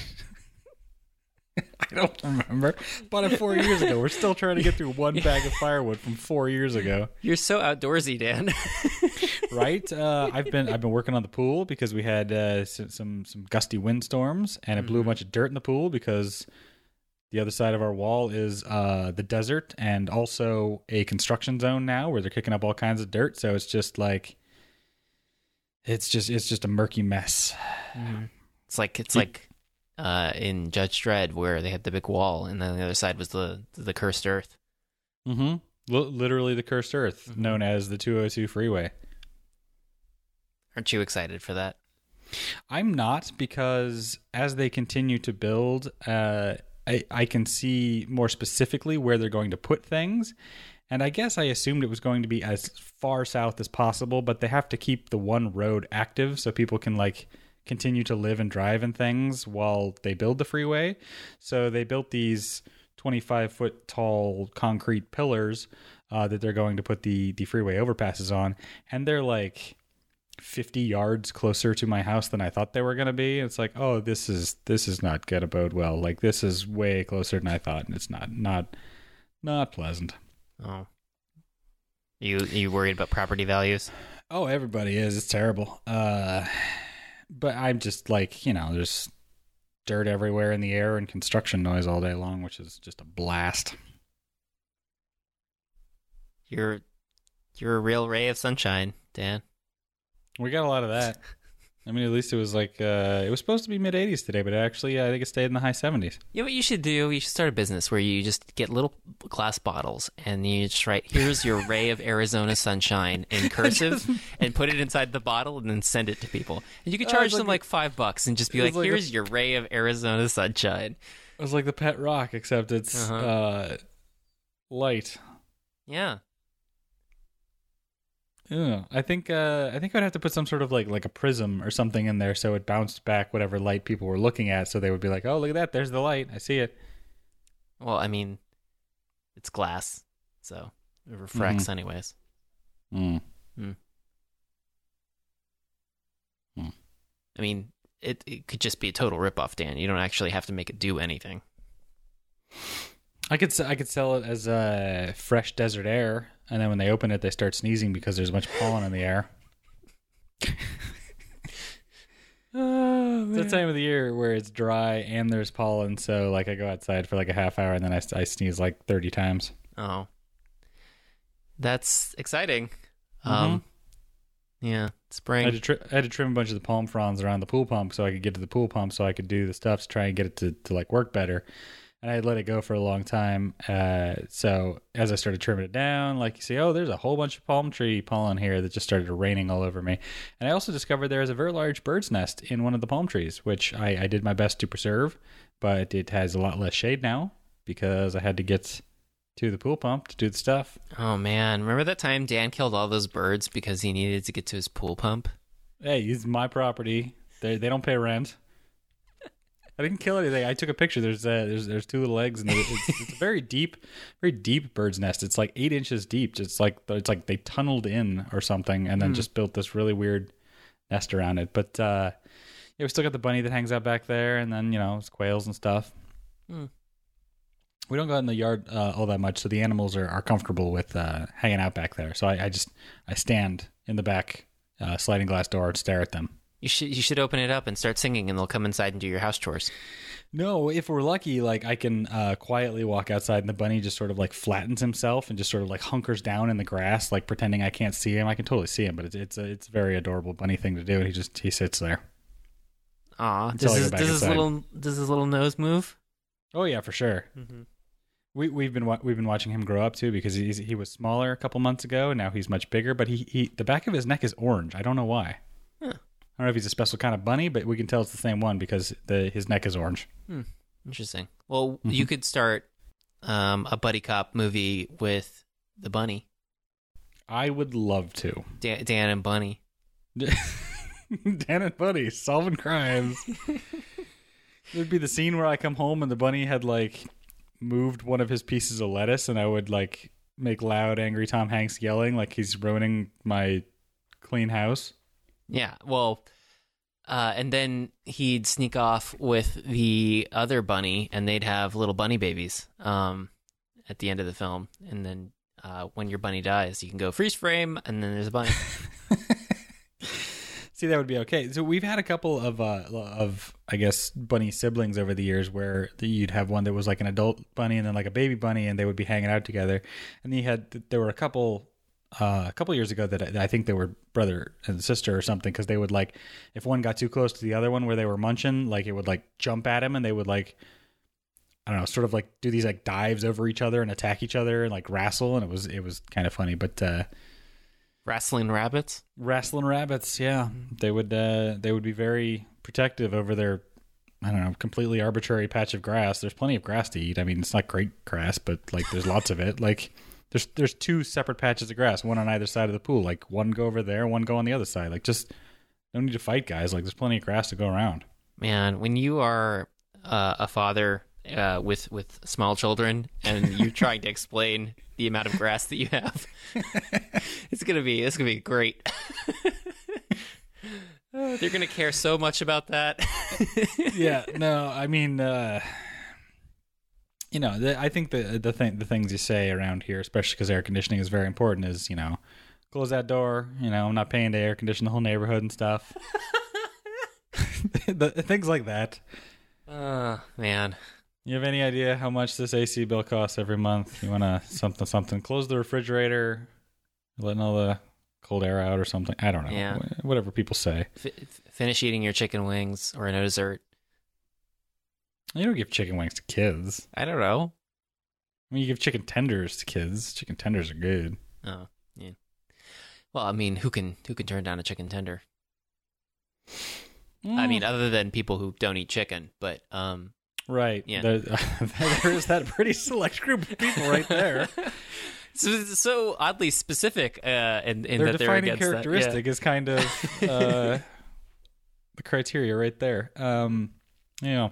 Speaker 2: I don't remember. Bought it 4 years ago. We're still trying to get through one bag of firewood from 4 years ago.
Speaker 1: You're so outdoorsy, Dan.
Speaker 2: Right? I've been working on the pool because we had some gusty windstorms, and it blew a bunch of dirt in the pool because the other side of our wall is the desert and also a construction zone now where they're kicking up all kinds of dirt. So it's just like it's just a murky mess.
Speaker 1: Mm-hmm. It's like in Judge Dredd where they had the big wall, and then the other side was the cursed earth.
Speaker 2: Mm-hmm. Literally the cursed earth, known as the 202 freeway.
Speaker 1: Aren't you excited for that?
Speaker 2: I'm not, because as they continue to build, I can see more specifically where they're going to put things. And I guess I assumed it was going to be as far south as possible, but they have to keep the one road active so people can like continue to live and drive and things while they build the freeway. So they built these 25-foot tall concrete pillars that they're going to put the freeway overpasses on, and they're like 50 yards closer to my house than I thought they were going to be. It's like, oh, this is not going to bode well. Like, this is way closer than I thought, and it's not pleasant.
Speaker 1: Oh, you worried about property values?
Speaker 2: Oh, everybody is. It's terrible. But I'm just like, there's dirt everywhere in the air and construction noise all day long, which is just a blast.
Speaker 1: You're a real ray of sunshine, Dan.
Speaker 2: We got a lot of that. I mean, at least it was like, it was supposed to be mid-80s today, but actually, I think it stayed in the high 70s.
Speaker 1: Yeah, what you should do, you should start a business where you just get little glass bottles and you just write, here's your ray of Arizona sunshine in cursive, and put it inside the bottle and then send it to people. And you could charge them like $5 and just be like, here's your ray of Arizona sunshine.
Speaker 2: It was like the pet rock, except it's light.
Speaker 1: Yeah.
Speaker 2: Yeah, I think I'd have to put some sort of like a prism or something in there so it bounced back whatever light people were looking at, so they would be like, "Oh, look at that! There's the light. I see it."
Speaker 1: Well, I mean, it's glass, so it refracts anyways. I mean, it could just be a total ripoff, Dan. You don't actually have to make it do anything.
Speaker 2: I could sell it as fresh desert air, and then when they open it, they start sneezing because there's much pollen in the air. It's the time of the year where it's dry and there's pollen, so like I go outside for like a half hour and then I sneeze like 30 times.
Speaker 1: Oh, that's exciting. Yeah, spring.
Speaker 2: I had to trim a bunch of the palm fronds around the pool pump so I could get to the pool pump so I could do the stuff to try and get it to like work better. And I had let it go for a long time. So as I started trimming it down, like you see, oh, there's a whole bunch of palm tree pollen here that just started raining all over me. And I also discovered there is a very large bird's nest in one of the palm trees, which I did my best to preserve, but it has a lot less shade now because I had to get to the pool pump to do the stuff.
Speaker 1: Oh, man. Remember that time Dan killed all those birds because he needed to get to his pool pump?
Speaker 2: Hey, it's my property. They don't pay rent. I didn't kill anything. I took a picture. There's two little eggs, and it's a very deep bird's nest. It's like 8 inches deep. It's like they tunneled in or something, and then just built this really weird nest around it. But yeah, we still got the bunny that hangs out back there, and then it's quails and stuff. We don't go out in the yard all that much, so the animals are comfortable with hanging out back there. So I stand in the back sliding glass door and stare at them.
Speaker 1: You should open it up and start singing, and they'll come inside and do your house chores.
Speaker 2: No, if we're lucky, like I can quietly walk outside, and the bunny just sort of like flattens himself and just sort of like hunkers down in the grass, like pretending I can't see him. I can totally see him, but it's a very adorable bunny thing to do. And he sits there.
Speaker 1: Aw, does his little nose move?
Speaker 2: Oh yeah, for sure. Mm-hmm. We've been watching him grow up too, because he was smaller a couple months ago, and now he's much bigger. But the back of his neck is orange. I don't know why. Huh. I don't know if he's a special kind of bunny, but we can tell it's the same one because his neck is orange.
Speaker 1: Interesting. Well, you could start a buddy cop movie with the bunny.
Speaker 2: I would love to.
Speaker 1: Dan and Bunny.
Speaker 2: Dan and Bunny solving crimes. It would be the scene where I come home and the bunny had like moved one of his pieces of lettuce, and I would like make loud, angry Tom Hanks yelling like he's ruining my clean house.
Speaker 1: Yeah, well, and then he'd sneak off with the other bunny, and they'd have little bunny babies at the end of the film. And then when your bunny dies, you can go freeze frame, and then there's a bunny.
Speaker 2: See, that would be okay. So we've had a couple of I guess bunny siblings over the years, where you'd have one that was like an adult bunny and then like a baby bunny, and they would be hanging out together. And there were a couple years ago that I think they were brother and sister or something, because they would like, if one got too close to the other one where they were munching, like it would like jump at him, and they would like, I don't know, sort of like do these like dives over each other and attack each other and like wrestle, and it was kind of funny. But
Speaker 1: wrestling rabbits,
Speaker 2: yeah, they would be very protective over their, I don't know, completely arbitrary patch of grass. There's plenty of grass to eat. I mean, it's not great grass, but like there's lots of it. Like there's two separate patches of grass, one on either side of the pool. Like one go over there, one go on the other side. Like just no need to fight, guys. Like there's plenty of grass to go around.
Speaker 1: Man, when you are a father with small children and you're trying to explain the amount of grass that you have, it's gonna be great. They're gonna care so much about that.
Speaker 2: Yeah, no, I mean, I think the things you say around here, especially because air conditioning is very important, is close that door. I'm not paying to air condition the whole neighborhood and stuff. Things like that.
Speaker 1: Man.
Speaker 2: You have any idea how much this AC bill costs every month? You want to something? Close the refrigerator, letting all the cold air out or something. I don't know.
Speaker 1: Yeah.
Speaker 2: Whatever people say.
Speaker 1: Finish eating your chicken wings or no dessert.
Speaker 2: You don't give chicken wings to kids.
Speaker 1: I don't know.
Speaker 2: I mean, you give chicken tenders to kids. Chicken tenders are good.
Speaker 1: Oh, yeah. Well, I mean, who can turn down a chicken tender? I mean, other than people who don't eat chicken, but
Speaker 2: right.
Speaker 1: Yeah.
Speaker 2: There is that pretty select group of people right there.
Speaker 1: So oddly specific, in
Speaker 2: their
Speaker 1: that
Speaker 2: defining
Speaker 1: they're against
Speaker 2: characteristic
Speaker 1: that. Yeah.
Speaker 2: is kind of the criteria right there. Yeah.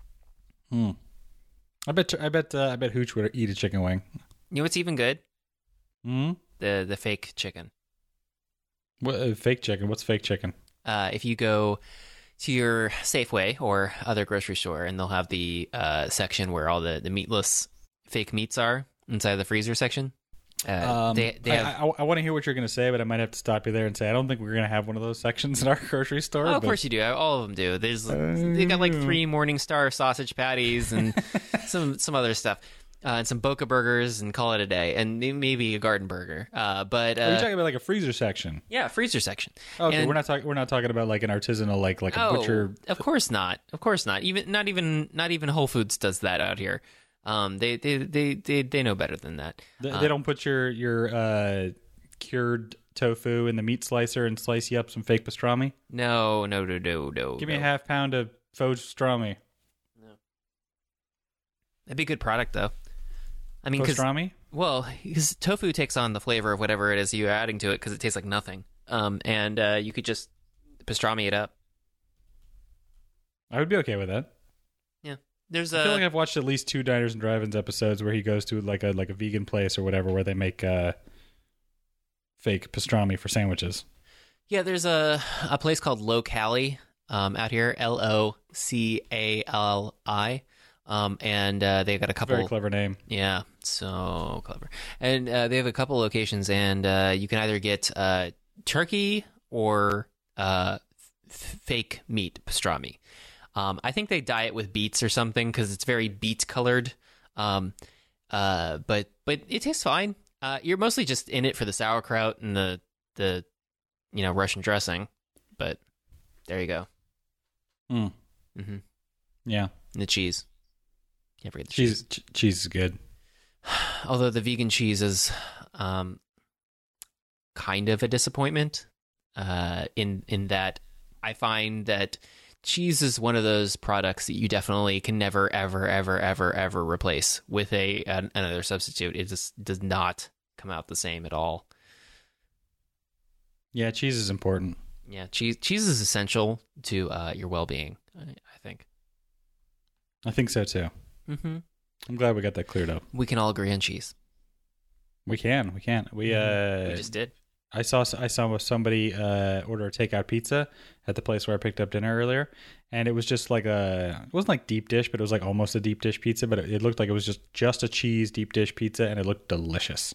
Speaker 2: I bet Hooch would eat a chicken wing.
Speaker 1: You know what's even good?
Speaker 2: Hmm.
Speaker 1: The fake chicken.
Speaker 2: What fake chicken? What's fake chicken?
Speaker 1: If you go to your Safeway or other grocery store, and they'll have the section where all the meatless fake meats are inside of the freezer section. They have...
Speaker 2: I want to hear what you're going to say, but I might have to stop you there and say I don't think we're going to have one of those sections in our grocery store.
Speaker 1: Oh, of course you do. All of them do. They got like 3 Morningstar sausage patties and some other stuff. And some Boca burgers, and call it a day, and maybe a garden burger. But
Speaker 2: are you talking about like a freezer section?
Speaker 1: Yeah, freezer section.
Speaker 2: Okay, we're not talking about like an artisanal like a butcher.
Speaker 1: Of course not. Of course not. Not even Whole Foods does that out here. They know better than that.
Speaker 2: They don't put your cured tofu in the meat slicer and slice you up some fake pastrami.
Speaker 1: No.
Speaker 2: Give me a half pound of faux pastrami.
Speaker 1: No, that'd be a good product though. I mean, because tofu takes on the flavor of whatever it is you're adding to it, because it tastes like nothing. And you could just pastrami it up.
Speaker 2: I would be okay with that.
Speaker 1: There's
Speaker 2: I feel like I've watched at least 2 Diners and Drive-Ins episodes where he goes to like a vegan place or whatever where they make fake pastrami for sandwiches.
Speaker 1: Yeah, there's a place called Locali out here, Locali, and they've got a couple.
Speaker 2: Very clever name.
Speaker 1: Yeah, so clever. And they have a couple locations, and you can either get turkey or fake meat pastrami. I think they dye it with beets or something because it's very beet colored. But it tastes fine. You're mostly just in it for the sauerkraut and the Russian dressing. But there you go.
Speaker 2: Mm.
Speaker 1: Mm-hmm.
Speaker 2: Yeah.
Speaker 1: And the cheese. Can't forget the
Speaker 2: cheese. Cheese is good.
Speaker 1: Although the vegan cheese is kind of a disappointment in that I find that cheese is one of those products that you definitely can never, ever, ever, ever, ever replace with another substitute. It just does not come out the same at all.
Speaker 2: Yeah, cheese is important.
Speaker 1: Yeah, cheese is essential to your well-being, I think.
Speaker 2: I think so, too.
Speaker 1: Mm-hmm.
Speaker 2: I'm glad we got that cleared up.
Speaker 1: We can all agree on cheese.
Speaker 2: We can. We
Speaker 1: just did.
Speaker 2: I saw somebody order a takeout pizza at the place where I picked up dinner earlier, and it was just like it wasn't like deep dish, but it was like almost a deep dish pizza, but it looked like it was just a cheese deep dish pizza, and it looked delicious.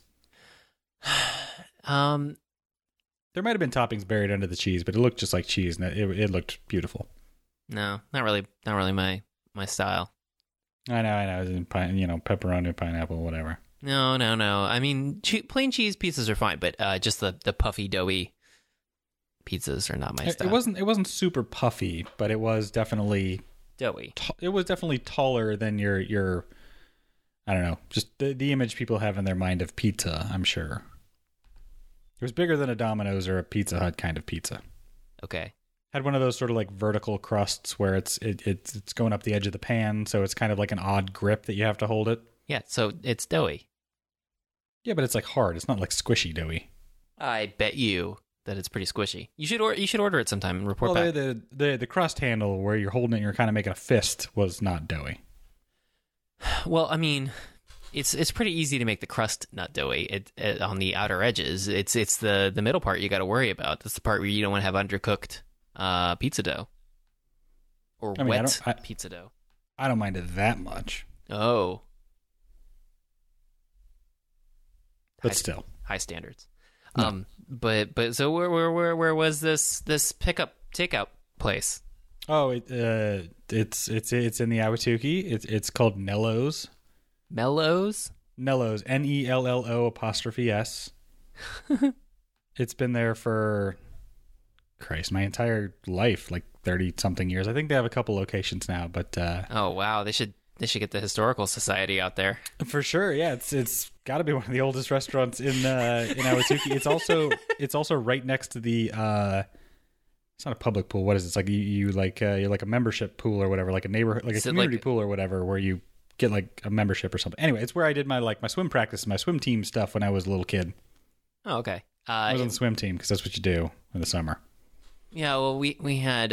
Speaker 2: There might have been toppings buried under the cheese, but it looked just like cheese, and it looked beautiful.
Speaker 1: No, not really my style.
Speaker 2: I know. It was in pepperoni, pineapple, whatever.
Speaker 1: No. I mean, plain cheese pizzas are fine, but just the puffy, doughy pizzas are not my style.
Speaker 2: It wasn't super puffy, but it was definitely
Speaker 1: doughy.
Speaker 2: It was definitely taller than your I don't know, just the image people have in their mind of pizza, I'm sure. It was bigger than a Domino's or a Pizza Hut kind of pizza.
Speaker 1: Okay.
Speaker 2: Had one of those sort of like vertical crusts where it's going up the edge of the pan, so it's kind of like an odd grip that you have to hold it.
Speaker 1: Yeah, so it's doughy.
Speaker 2: Yeah, but it's like hard. It's not like squishy doughy.
Speaker 1: I bet you that it's pretty squishy. You should order it sometime and report back.
Speaker 2: The crust handle where you're holding it and you're kind of making a fist was not doughy.
Speaker 1: Well, I mean, it's pretty easy to make the crust not doughy. It on the outer edges. It's the middle part you got to worry about. That's the part where you don't want to have undercooked pizza dough or wet pizza dough.
Speaker 2: I don't mind it that much.
Speaker 1: Oh.
Speaker 2: But still,
Speaker 1: high standards.
Speaker 2: No.
Speaker 1: But so where was this takeout place?
Speaker 2: Oh, it's in the Ahwatukee. It's called Nello's.
Speaker 1: Mellows?
Speaker 2: Nello's, NELLO''S. It's been there for my entire life, like 30 something years. I think they have a couple locations now, but
Speaker 1: oh wow, they should get the historical society out there.
Speaker 2: For sure, yeah. It's got to be one of the oldest restaurants in Ahwatukee. It's also right next to the it's not a public pool. What is it? It's like you're like a membership pool or whatever, like a neighborhood, like a community pool or whatever, where you get like a membership or something. Anyway, it's where I did my swim practice, my swim team stuff when I was a little kid.
Speaker 1: Oh, okay.
Speaker 2: I was on the swim team because that's what you do in the summer.
Speaker 1: Yeah, well, we had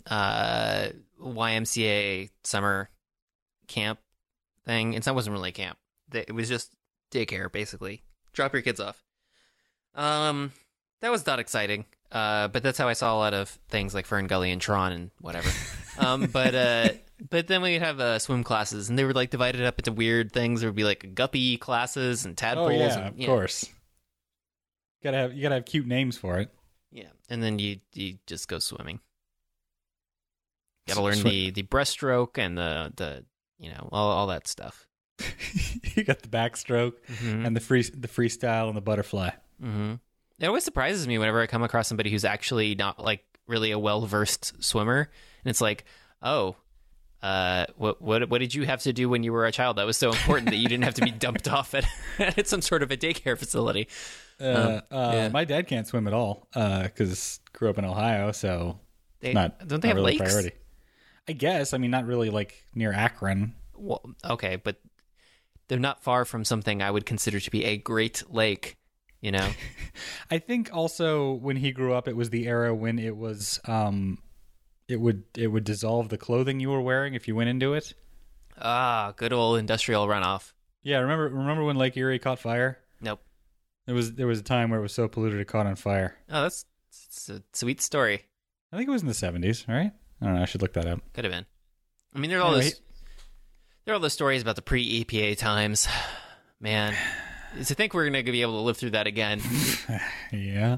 Speaker 1: YMCA summer camp thing. It wasn't really camp. It was just daycare, basically. Drop your kids off. That was not exciting. But that's how I saw a lot of things like Fern Gully and Tron and whatever. But then we'd have swim classes, and they were like divided up into weird things. There would be like guppy classes and tadpoles.
Speaker 2: Oh yeah, of course. You gotta have cute names for it.
Speaker 1: Yeah, and then you just go swimming. Got to learn the breaststroke and the all that stuff.
Speaker 2: You got the backstroke and the freestyle and the butterfly.
Speaker 1: Mm-hmm. It always surprises me whenever I come across somebody who's actually not like really a well-versed swimmer, and it's like, oh, what did you have to do when you were a child that was so important that you didn't have to be dumped off at some sort of a daycare facility?
Speaker 2: Yeah. My dad can't swim at all because grew up in Ohio, so
Speaker 1: don't they have
Speaker 2: really
Speaker 1: lakes?
Speaker 2: Priority. I guess. I mean, not really like near Akron.
Speaker 1: Well, okay, but they're not far from something I would consider to be a great lake. You know,
Speaker 2: I think also when he grew up, it was the era when it was it would dissolve the clothing you were wearing if you went into it.
Speaker 1: Ah, good old industrial runoff.
Speaker 2: Yeah, remember when Lake Erie caught fire?
Speaker 1: Nope.
Speaker 2: There was a time where it was so polluted it caught on fire.
Speaker 1: Oh, it's a sweet story.
Speaker 2: I think it was in the 70s, right? I don't know. I should look that up.
Speaker 1: Could have been. I mean, there are all those stories about the pre-EPA times. Man, to think we're going to be able to live through that again.
Speaker 2: Yeah.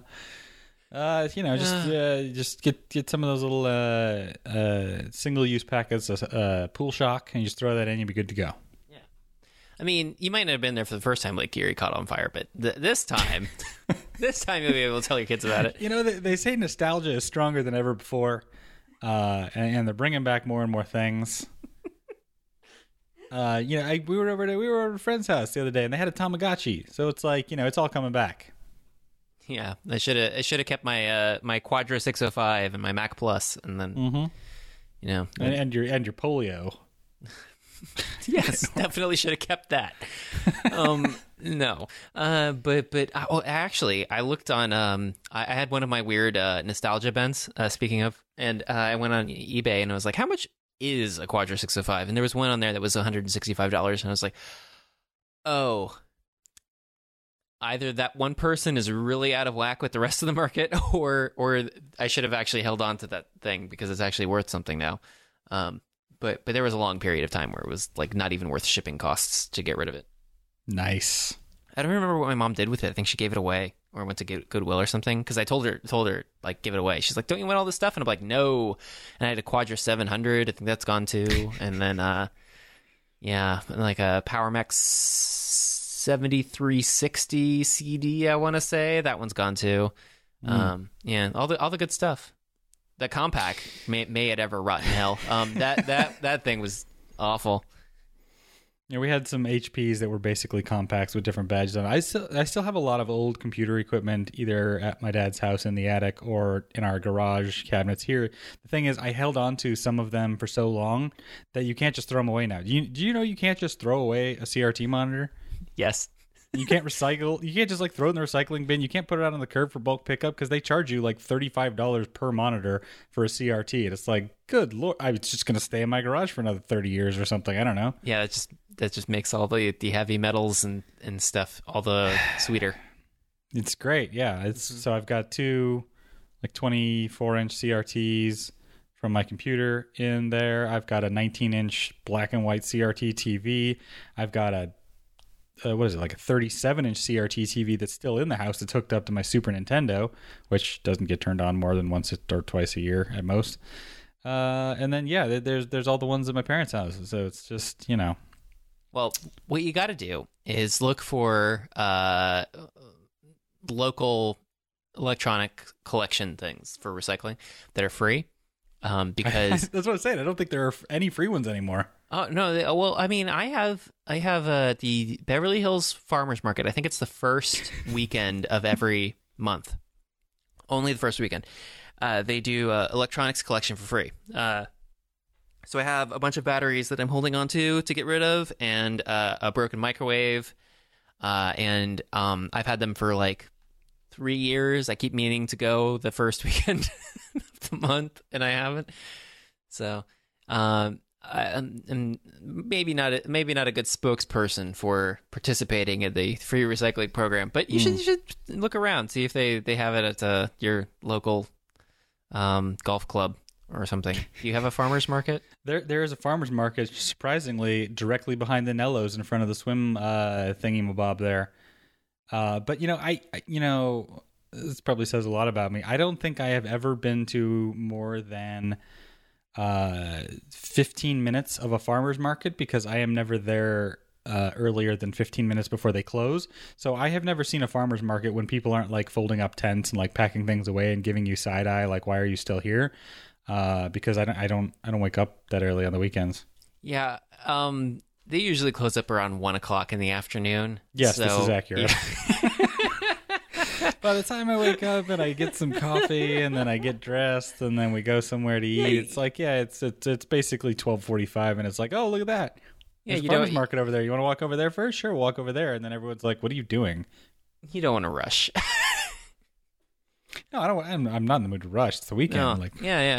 Speaker 2: Just get some of those little single-use packets of Pool Shock, and you just throw that in, you'll be good to go.
Speaker 1: Yeah. I mean, you might not have been there for the first time Lake Erie caught on fire, but this time, you'll be able to tell your kids about it.
Speaker 2: You know, they say nostalgia is stronger than ever before, and they're bringing back more and more things. We were over at a friend's house the other day, and they had a Tamagotchi, so it's like, it's all coming back.
Speaker 1: Yeah, I should have kept my my Quadra 605 and my Mac Plus, and then
Speaker 2: and your polio.
Speaker 1: Yes, definitely should have kept that. No, but actually, I looked on. I had one of my weird nostalgia bends. Speaking of, and I went on eBay and I was like, how much is a Quadra 605? And there was one on there that was $165, and I was like, oh. Either that one person is really out of whack with the rest of the market, or I should have actually held on to that thing because it's actually worth something now. But there was a long period of time where it was like not even worth shipping costs to get rid of it.
Speaker 2: Nice.
Speaker 1: I don't remember what my mom did with it. I think she gave it away or went to Goodwill or something, because I told her like, give it away. She's like, don't you want all this stuff? And I'm like, no. And I had a Quadra 700. I think that's gone too. And then like a Power Max 7360 CD, I want to say. That one's gone too. All the good stuff. The Compaq may it ever rot in hell. That thing was awful.
Speaker 2: Yeah, we had some HPs that were basically Compaqs with different badges on. I still have a lot of old computer equipment, either at my dad's house in the attic or in our garage cabinets here. The thing is, I held on to some of them for so long that you can't just throw them away now. Do you know you can't just throw away a CRT monitor?
Speaker 1: Yes.
Speaker 2: You can't recycle. You can't just like throw it in the recycling bin. You can't put it out on the curb for bulk pickup because they charge you like $35 per monitor for a CRT. And it's like, good Lord, it's just going to stay in my garage for another 30 years or something. I don't know.
Speaker 1: Yeah, that just makes all the heavy metals and stuff all the sweeter.
Speaker 2: It's great. Yeah. So I've got two like 24-inch CRTs from my computer in there. I've got a 19-inch black and white CRT TV. I've got a like a 37-inch CRT TV that's still in the house that's hooked up to my Super Nintendo, which doesn't get turned on more than once or twice a year at most. And then, there's all the ones at my parents' house. So it's just,
Speaker 1: Well, what you got to do is look for local electronic collection things for recycling that are free. Because
Speaker 2: that's what I'm saying. I don't think there are any free ones anymore.
Speaker 1: Oh no! Well, I mean, I have the Beverly Hills Farmers Market. I think it's the first weekend of every month. Only the first weekend. They do electronics collection for free. So I have a bunch of batteries that I'm holding on to get rid of, and a broken microwave. And I've had them for like 3 years. I keep meaning to go the first weekend of the month, and I haven't. So, I'm maybe not a good spokesperson for participating in the free recycling program, but you should look around, see if they have it at your local golf club or something. Do you have a farmer's market?
Speaker 2: There is a farmer's market, surprisingly, directly behind the Nellos in front of the swim thingy-mabob there. But this probably says a lot about me. I don't think I have ever been to more than 15 minutes of a farmer's market, because I am never there earlier than 15 minutes before they close. So I have never seen a farmer's market when people aren't like folding up tents and like packing things away and giving you side eye, like, why are you still here? Because I don't wake up that early on the weekends.
Speaker 1: Yeah. They usually close up around 1:00 in the afternoon.
Speaker 2: Yes,
Speaker 1: so,
Speaker 2: this is accurate.
Speaker 1: Yeah.
Speaker 2: By the time I wake up and I get some coffee and then I get dressed and then we go somewhere to eat, it's like, it's basically 12:45 and it's like, oh, look at that. There's a farmer's market over there. You want to walk over there first? Sure, we'll walk over there. And then everyone's like, what are you doing?
Speaker 1: You don't want to rush.
Speaker 2: No, I don't. I'm not in the mood to rush. It's the weekend.
Speaker 1: No.
Speaker 2: Like,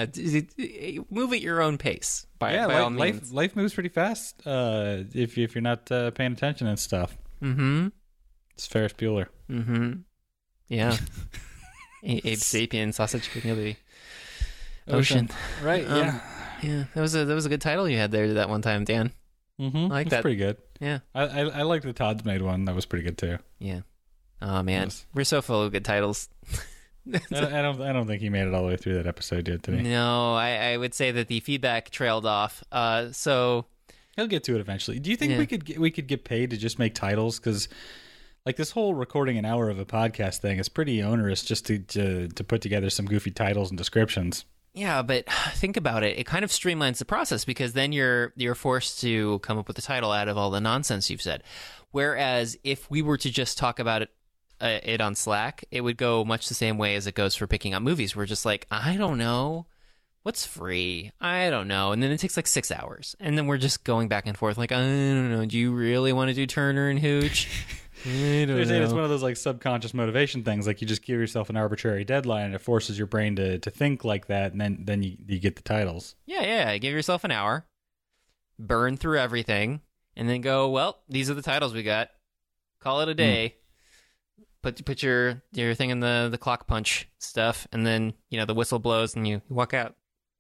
Speaker 1: Move at your own pace. By
Speaker 2: yeah,
Speaker 1: all means.
Speaker 2: life moves pretty fast. If you're not paying attention and stuff.
Speaker 1: Mm-hmm.
Speaker 2: It's Ferris Bueller.
Speaker 1: Mm-hmm. Yeah. Abe Sapien, Sausage King Ocean.
Speaker 2: Right. Yeah.
Speaker 1: Yeah. That was a good title you had there that one time, Dan.
Speaker 2: Mm-hmm.
Speaker 1: I like that.
Speaker 2: Pretty good.
Speaker 1: Yeah.
Speaker 2: I like the Todd's Made one. That was pretty good too.
Speaker 1: Yeah. Oh man,
Speaker 2: Yes.
Speaker 1: we're so full of good titles.
Speaker 2: I don't think he made it all the way through that episode yet today.
Speaker 1: No, I would say that the feedback trailed off. So
Speaker 2: He'll get to it eventually. Do you think we could get paid to just make titles? Because like this whole recording an hour of a podcast thing is pretty onerous just to put together some goofy titles and descriptions.
Speaker 1: yeah, but think about it. It kind of streamlines the process because then you're forced to come up with a title out of all the nonsense you've said. Whereas if we were to just talk about it on Slack, it would go much the same way as it goes for picking up movies. We're just like, I don't know. What's free? I don't know. And then it takes like 6 hours. And then we're just going back and forth like, I don't know. Do you really want to do Turner and Hooch? I don't know.
Speaker 2: It's one of those like subconscious motivation things. Like you just give yourself an arbitrary deadline and it forces your brain to think like that. And then you get the titles.
Speaker 1: Yeah. Give yourself an hour, burn through everything, and then go, well, these are the titles we got. Call it a day. Put your thing in the clock punch stuff, and then, the whistle blows and you walk out.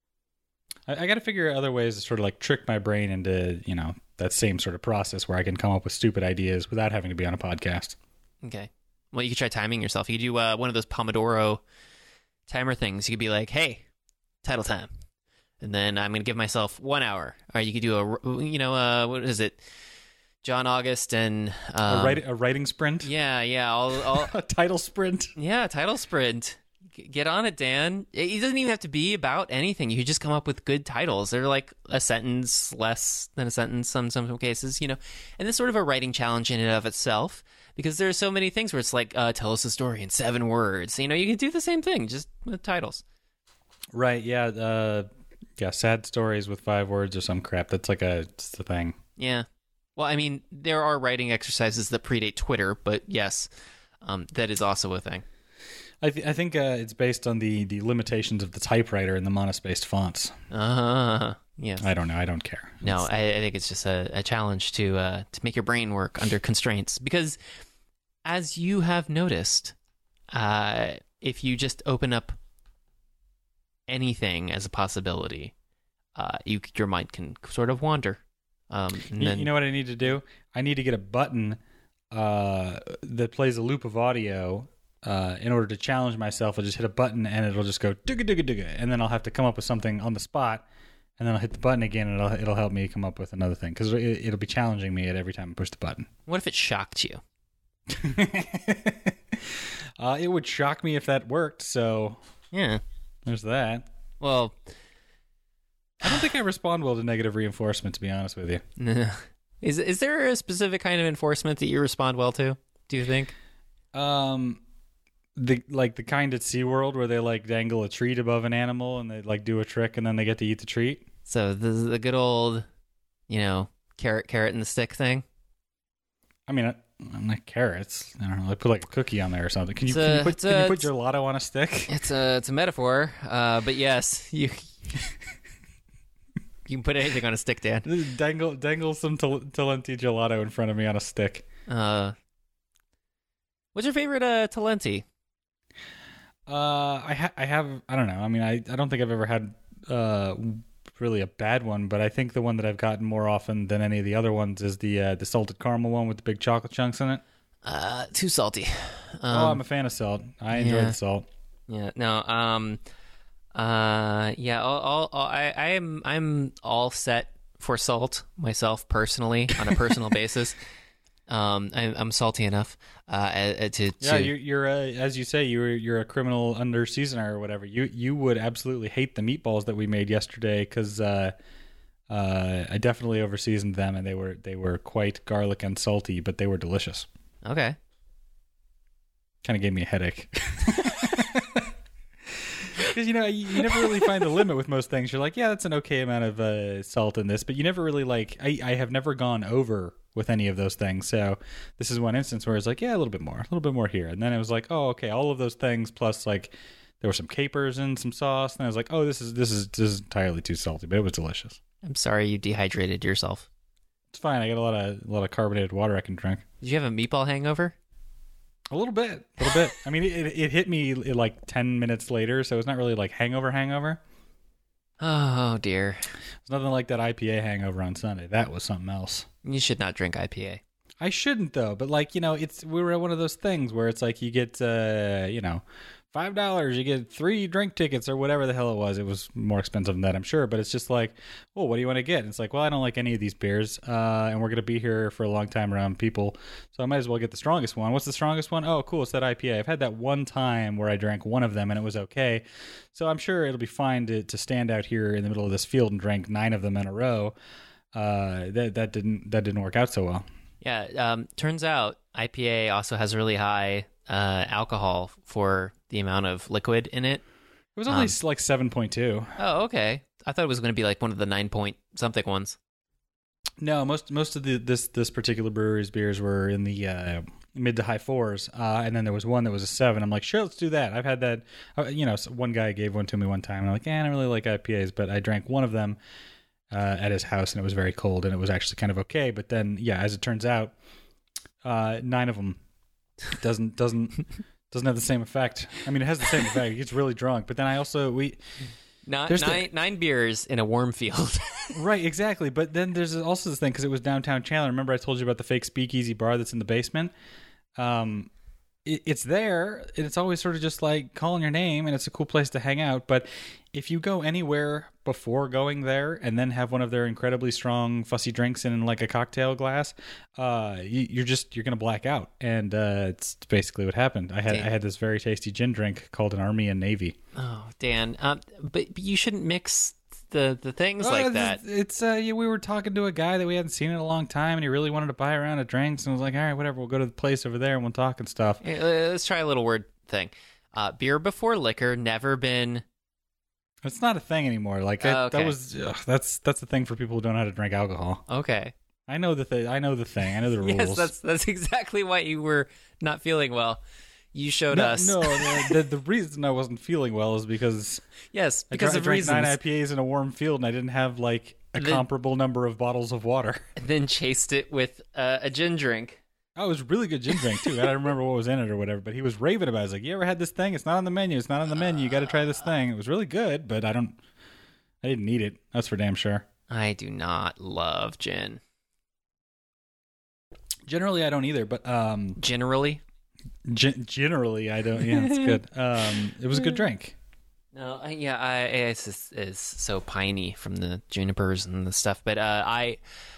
Speaker 2: I got to figure out other ways to sort of like trick my brain into, that same sort of process where I can come up with stupid ideas without having to be on a podcast.
Speaker 1: Okay. Well, you could try timing yourself. You could do one of those Pomodoro timer things. You could be like, hey, title time. And then I'm going to give myself 1 hour. Or you could do what is it? John August and...
Speaker 2: a writing sprint?
Speaker 1: Yeah. I'll
Speaker 2: a title sprint?
Speaker 1: Yeah, title sprint. Get on it, Dan. It doesn't even have to be about anything. You could just come up with good titles. They're like a sentence less than a sentence some cases, And it's sort of a writing challenge in and of itself because there are so many things where it's like, tell us a story in 7 words. You can do the same thing, just with titles.
Speaker 2: Right, yeah. Sad stories with 5 words or some crap. That's it's the thing.
Speaker 1: Yeah. Well, I mean, there are writing exercises that predate Twitter, but yes, that is also a thing.
Speaker 2: I think it's based on the limitations of the typewriter and the monospaced fonts.
Speaker 1: Yes.
Speaker 2: I don't know. I don't care.
Speaker 1: No, I think it's just a challenge to make your brain work under constraints. Because as you have noticed, if you just open up anything as a possibility, your mind can sort of wander.
Speaker 2: You know what I need to do? I need to get a button that plays a loop of audio. In order to challenge myself, I'll just hit a button and it'll just go digga digga digga, and then I'll have to come up with something on the spot, and then I'll hit the button again, and it'll help me come up with another thing because it'll be challenging me at every time I push the button.
Speaker 1: What if it shocked you?
Speaker 2: It would shock me if that worked. So
Speaker 1: yeah,
Speaker 2: there's that.
Speaker 1: Well,
Speaker 2: I don't think I respond well to negative reinforcement, to be honest with you.
Speaker 1: Is there a specific kind of enforcement that you respond well to? Do you think?
Speaker 2: The kind at SeaWorld where they like dangle a treat above an animal and they like do a trick and then they get to eat the treat.
Speaker 1: So the good old, carrot and the stick thing.
Speaker 2: I mean, I'm not carrots. I don't know. I put like a cookie on there or something. Can you put gelato on a stick?
Speaker 1: It's a metaphor, but yes, you can put anything on a stick, Dan.
Speaker 2: Dangle some Talenti gelato in front of me on a stick.
Speaker 1: What's your favorite Talenti?
Speaker 2: I don't know. I mean, I don't think I've ever had really a bad one, but I think the one that I've gotten more often than any of the other ones is the salted caramel one with the big chocolate chunks in it.
Speaker 1: Too salty.
Speaker 2: I'm a fan of salt. I enjoy the salt.
Speaker 1: Yeah. No. Yeah. I'm all set for salt myself personally on a personal basis. I'm salty enough to
Speaker 2: you're as you say you're a criminal under seasoner or whatever. You would absolutely hate the meatballs that we made yesterday because I definitely over seasoned them and they were quite garlic and salty, but they were delicious.
Speaker 1: Okay.
Speaker 2: Kind of gave me a headache. Because you never really find the limit with most things. You're like, yeah, that's an okay amount of salt in this, but you never really I have never gone over with any of those things. So this is one instance where it's like, yeah, a little bit more here. And then it was like, oh, okay, all of those things plus like there were some capers and some sauce. And I was like, oh, this is entirely too salty, but it was delicious.
Speaker 1: I'm sorry you dehydrated yourself.
Speaker 2: It's fine. I got a lot of carbonated water I can drink.
Speaker 1: Did you have a meatball hangover?
Speaker 2: A little bit. I mean, it hit me like 10 minutes later, so it's not really like hangover.
Speaker 1: Oh, dear.
Speaker 2: It's nothing like that IPA hangover on Sunday. That was something else.
Speaker 1: You should not drink IPA.
Speaker 2: I shouldn't, though. But, like, we were at one of those things where it's like you get, $5, you get 3 drink tickets or whatever the hell it was. It was more expensive than that, I'm sure. But it's just like, well, what do you want to get? And it's like, well, I don't like any of these beers. And we're going to be here for a long time around people. So I might as well get the strongest one. What's the strongest one? Oh, cool. It's that IPA. I've had that one time where I drank one of them and it was okay. So I'm sure it'll be fine to stand out here in the middle of this field and drink 9 of them in a row. That didn't work out so well.
Speaker 1: Yeah. Turns out IPA also has really high alcohol for the amount of liquid in it.
Speaker 2: It was only like 7.2.
Speaker 1: Oh, okay. I thought it was going to be like one of the 9 point something ones.
Speaker 2: No, most of this particular brewery's beers were in the mid to high 4s, and then there was one that was a 7. I'm like, sure, let's do that. I've had that. So one guy gave one to me one time, and I'm like, I don't really like IPAs, but I drank one of them at his house, and it was very cold, and it was actually kind of okay. But then, yeah, as it turns out, 9 of them doesn't have the same effect. I mean, it has the same effect. He gets really drunk, but then
Speaker 1: nine beers in a warm field.
Speaker 2: Right, exactly. But then there's also this thing, because it was downtown Chandler. Remember I told you about the fake speakeasy bar that's in the basement? It's there, and it's always sort of just like calling your name, and it's a cool place to hang out. But if you go anywhere before going there and then have one of their incredibly strong fussy drinks in like a cocktail glass, you're gonna black out, and it's basically what happened. I had this very tasty gin drink called an Army and Navy.
Speaker 1: Oh, Dan, but you shouldn't mix the things like that.
Speaker 2: It's we were talking to a guy that we hadn't seen in a long time, and he really wanted to buy a round of drinks, and was like, all right, whatever, we'll go to the place over there and we'll talk and stuff.
Speaker 1: Let's try a little word thing. Beer before liquor, never been.
Speaker 2: It's not a thing anymore. Like
Speaker 1: okay.
Speaker 2: That's a thing for people who don't know how to drink alcohol.
Speaker 1: Okay.
Speaker 2: I know the thing. I know the rules.
Speaker 1: Yes, that's exactly why you were not feeling well. You showed us.
Speaker 2: No, the reason I wasn't feeling well is because
Speaker 1: I drank
Speaker 2: reasons. 9 IPAs in a warm field, and I didn't have like a comparable number of bottles of water.
Speaker 1: And then chased it with a gin drink.
Speaker 2: Oh, it was a really good gin drink too. I don't remember what was in it or whatever, but he was raving about it. He was like, "You ever had this thing? It's not on the menu. It's not on the menu. You got to try this thing." It was really good, but I didn't need it. That's for damn sure.
Speaker 1: I do not love gin.
Speaker 2: Generally, I don't either. But
Speaker 1: generally
Speaker 2: I don't. Yeah, it's good. It was a good drink.
Speaker 1: No, it's so piney from the junipers and the stuff. But I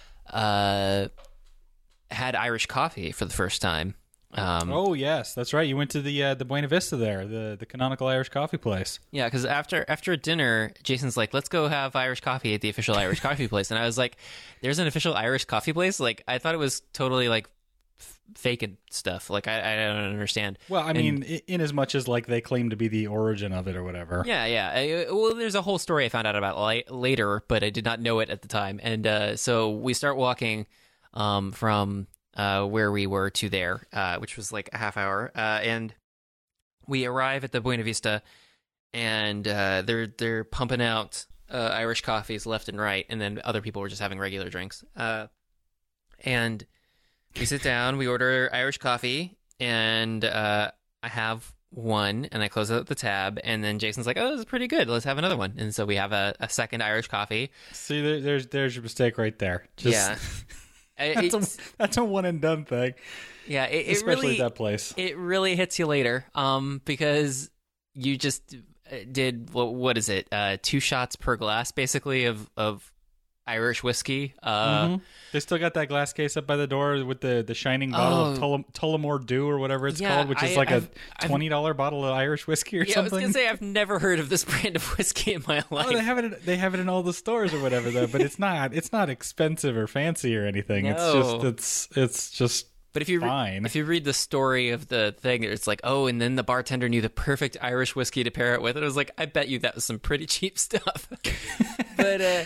Speaker 1: had Irish coffee for the first time.
Speaker 2: Oh yes, that's right. You went to the Buena Vista there, the canonical Irish coffee place.
Speaker 1: Yeah, because after dinner, Jason's like, "Let's go have Irish coffee at the official Irish coffee place." And I was like, "There's an official Irish coffee place?" Like I thought it was totally like fake and stuff. Like I don't understand.
Speaker 2: Well, I mean, in as much as like they claim to be the origin of it or whatever.
Speaker 1: Yeah. Well, there's a whole story I found out about later, but I did not know it at the time. And so we start walking from where we were to there, which was like a half hour, and we arrive at the Buena Vista, and they're pumping out Irish coffees left and right, and then other people were just having regular drinks. And we sit down, we order Irish coffee, and I have one, and I close out the tab, and then Jason's like, "Oh, this is pretty good. Let's have another one." And so we have a second Irish coffee.
Speaker 2: See, there's your mistake right there.
Speaker 1: Yeah.
Speaker 2: That's a one and done thing.
Speaker 1: Yeah,
Speaker 2: especially
Speaker 1: really,
Speaker 2: at that place.
Speaker 1: It really hits you later, because you just did what is it? 2 shots per glass, basically of Irish whiskey.
Speaker 2: They still got that glass case up by the door with the shining bottle of Tullamore Dew or whatever it's called, which is like a $20 bottle of Irish whiskey or something.
Speaker 1: I was gonna say I've never heard of this brand of whiskey in my life.
Speaker 2: Oh, they have it in all the stores or whatever though, but it's not expensive or fancy or anything.
Speaker 1: No.
Speaker 2: It's just.
Speaker 1: But if you read the story of the thing, it's like, oh, and then the bartender knew the perfect Irish whiskey to pair it with. And it was like, I bet you that was some pretty cheap stuff. But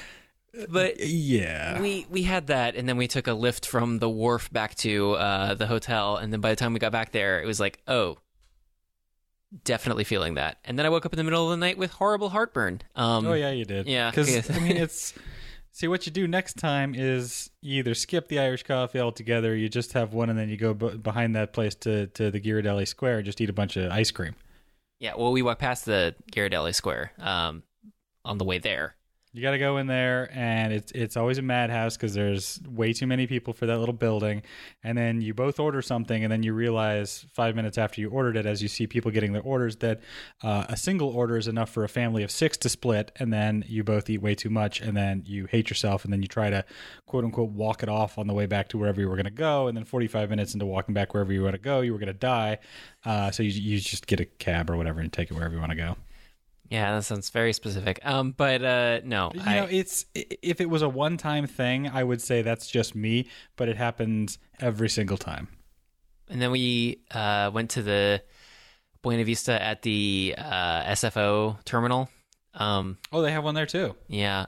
Speaker 1: But
Speaker 2: Yeah.
Speaker 1: we had that, and then we took a lift from the wharf back to the hotel, and then by the time we got back there, it was like, oh, definitely feeling that. And then I woke up in the middle of the night with horrible heartburn.
Speaker 2: Oh yeah, you did.
Speaker 1: Yeah.
Speaker 2: Because I mean, it's see what you do next time is you either skip the Irish coffee altogether, or you just have one, and then you go behind that place to the Ghirardelli Square and just eat a bunch of ice cream.
Speaker 1: Yeah, well, we walked past the Ghirardelli Square on the way there.
Speaker 2: You got to go in there, and it's always a madhouse because there's way too many people for that little building. And then you both order something, and then you realize 5 minutes after you ordered it, as you see people getting their orders, that a single order is enough for a family of 6 to split, and then you both eat way too much, and then you hate yourself, and then you try to, quote-unquote, walk it off on the way back to wherever you were going to go, and then 45 minutes into walking back wherever you were going to go, you were going to die. So you just get a cab or whatever and take it wherever you want to go.
Speaker 1: Yeah, that sounds very specific. But no,
Speaker 2: it's if it was a one-time thing, I would say that's just me, but it happens every single time.
Speaker 1: And then we went to the Buena Vista at the SFO terminal.
Speaker 2: Oh, they have one there too.
Speaker 1: Yeah,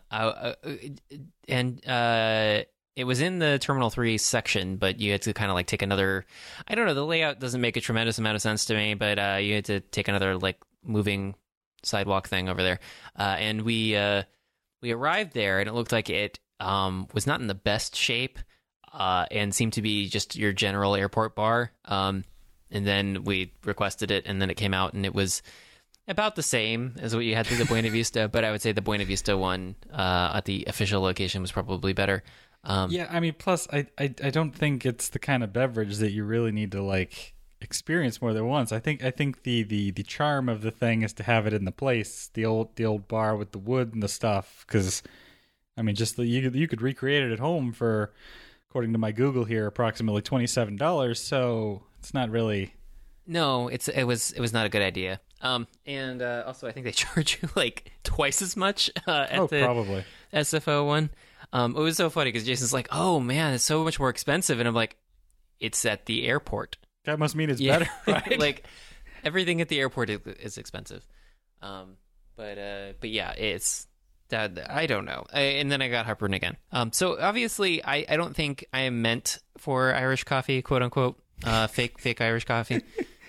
Speaker 1: and it was in the Terminal 3 section, but you had to kind of like take another. I don't know. The layout doesn't make a tremendous amount of sense to me, but you had to take another like moving sidewalk thing over there, and we arrived there, and it looked like it was not in the best shape, and seemed to be just your general airport bar. And then we requested it, and then it came out, and it was about the same as what you had through the Buena Vista, but I would say the Buena Vista one at the official location was probably better.
Speaker 2: Yeah, I mean, plus I don't think it's the kind of beverage that you really need to like experience more than once. I think the charm of the thing is to have it in the place, the old bar with the wood and the stuff. Because I mean, just you could recreate it at home for, according to my Google here, approximately $27. So it's not really.
Speaker 1: No, it was not a good idea. And also I think they charge you like twice as much at the
Speaker 2: probably
Speaker 1: SFO one. It was so funny because Jason's like, "Oh man, it's so much more expensive," and I'm like, "It's at the airport."
Speaker 2: That must mean it's better, right?
Speaker 1: Like everything at the airport is expensive. But yeah, it's that I don't know. And then I got heartburn again. So obviously I don't think I am meant for Irish coffee, quote unquote, fake Irish coffee.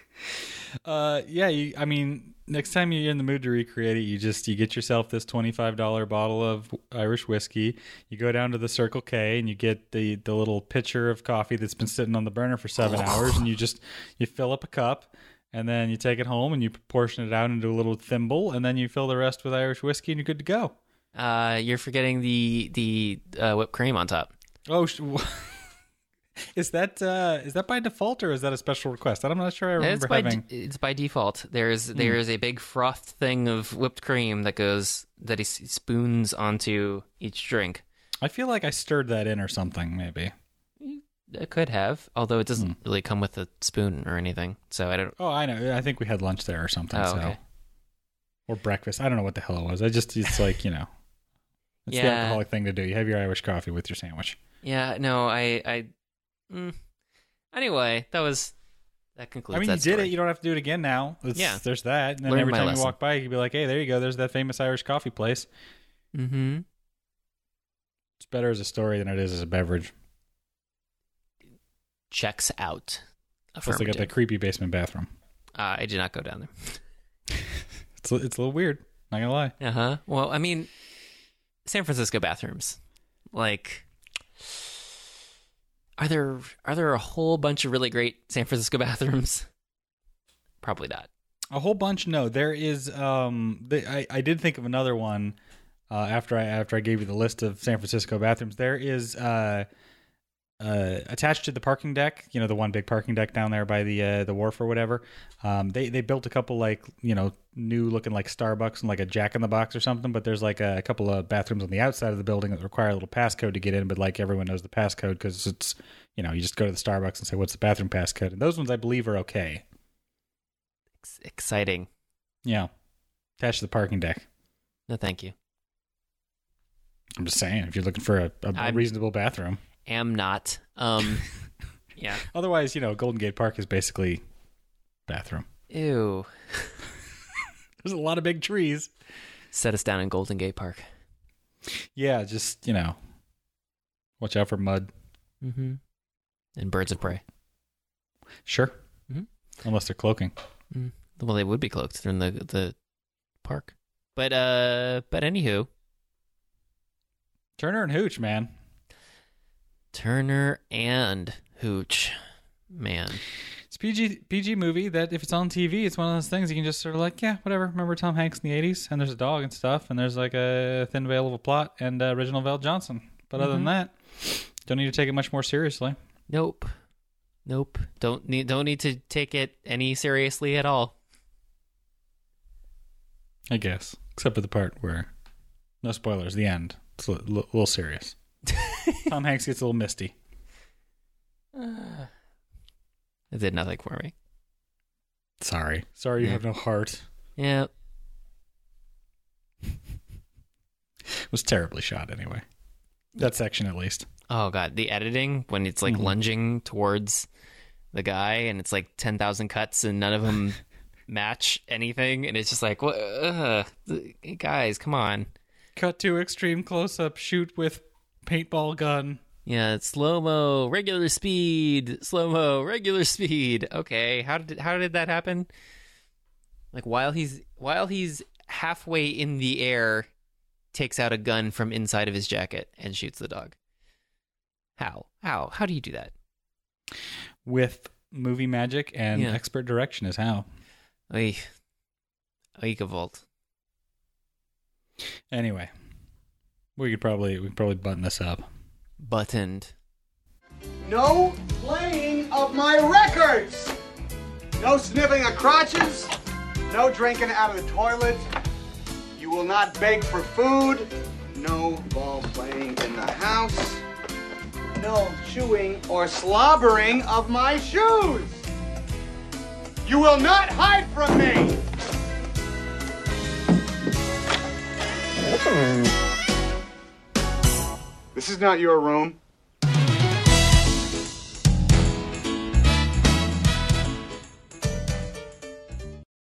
Speaker 2: Yeah, I mean, next time you're in the mood to recreate it, you get yourself this $25 bottle of Irish whiskey. You go down to the Circle K and you get the little pitcher of coffee that's been sitting on the burner for 7 hours, and you fill up a cup, and then you take it home and you portion it out into a little thimble, and then you fill the rest with Irish whiskey, and you're good to go.
Speaker 1: You're forgetting the whipped cream on top.
Speaker 2: Oh. Is that by default, or is that a special request? I'm not sure. I remember
Speaker 1: it's by default. There is a big frothed thing of whipped cream that he spoons onto each drink.
Speaker 2: I feel like I stirred that in or something, maybe.
Speaker 1: It could have, although it doesn't really come with a spoon or anything. So I don't.
Speaker 2: Oh, I know. I think we had lunch there or something.
Speaker 1: Oh, okay.
Speaker 2: Or breakfast. I don't know what the hell it was. It's like, it's the alcoholic thing to do. You have your Irish coffee with your sandwich.
Speaker 1: Yeah. No. Anyway, that concludes.
Speaker 2: I mean,
Speaker 1: that
Speaker 2: you
Speaker 1: story.
Speaker 2: did it. You don't have to do it again now. There's that. And then every time you walk by, you can be like, "Hey, there you go. There's that famous Irish coffee place."
Speaker 1: Mm-hmm.
Speaker 2: It's better as a story than it is as a beverage.
Speaker 1: Checks out.
Speaker 2: Plus, they got that creepy basement bathroom.
Speaker 1: I did not go down there.
Speaker 2: It's a little weird. Not gonna lie.
Speaker 1: Uh-huh. Well, I mean, San Francisco bathrooms, like. Are there a whole bunch of really great San Francisco bathrooms? Probably not.
Speaker 2: A whole bunch? No. There is. I did think of another one after I gave you the list of San Francisco bathrooms. There is attached to the parking deck. The one big parking deck down there by the wharf or whatever. They built a couple like new looking like Starbucks and like a Jack in the Box or something. But there's like a couple of bathrooms on the outside of the building that require a little passcode to get in. But like everyone knows the passcode because it's you just go to the Starbucks and say what's the bathroom passcode. And those ones I believe are okay.
Speaker 1: Exciting.
Speaker 2: Yeah, attached to the parking deck.
Speaker 1: No, thank you.
Speaker 2: I'm just saying if you're looking for a reasonable bathroom.
Speaker 1: Am not. Yeah.
Speaker 2: Otherwise, Golden Gate Park is basically bathroom.
Speaker 1: Ew.
Speaker 2: There's a lot of big trees.
Speaker 1: Set us down in Golden Gate Park.
Speaker 2: Yeah, just, watch out for mud.
Speaker 1: Mm-hmm. And birds of prey.
Speaker 2: Sure.
Speaker 1: Mm-hmm.
Speaker 2: Unless they're cloaking.
Speaker 1: Mm. Well, they would be cloaked. They're in the park. But anywho.
Speaker 2: Turner and Hooch, man.
Speaker 1: Turner and Hooch. Man.
Speaker 2: It's PG movie that if it's on TV, it's one of those things you can just sort of like, yeah, whatever. Remember Tom Hanks in the 80s? And there's a dog and stuff. And there's like a thin veil of a plot and original Val Johnson. But other than that, don't need to take it much more seriously.
Speaker 1: Nope. Don't need to take it any seriously at all.
Speaker 2: I guess. Except for the part where, no spoilers, the end. It's a little serious. Tom Hanks gets a little misty.
Speaker 1: It did nothing for me.
Speaker 2: Sorry you have no heart.
Speaker 1: Yeah.
Speaker 2: It was terribly shot anyway. That section at least.
Speaker 1: Oh god, the editing when it's like lunging towards the guy and it's like 10,000 cuts and none of them match anything and it's just like, what? Guys, come on.
Speaker 2: Cut to extreme close-up, shoot with paintball gun.
Speaker 1: Yeah, it's slow-mo, regular speed, slow-mo, regular speed. Okay, how did that happen? Like while he's halfway in the air, takes out a gun from inside of his jacket and shoots the dog. How do you do that?
Speaker 2: With movie magic and expert direction is how.
Speaker 1: Oy Gavolt.
Speaker 2: Anyway, we could probably button this up.
Speaker 1: Buttoned.
Speaker 3: No playing of my records. No sniffing of crotches. No drinking out of the toilet. You will not beg for food. No ball playing in the house. No chewing or slobbering of my shoes. You will not hide from me. This is not your room.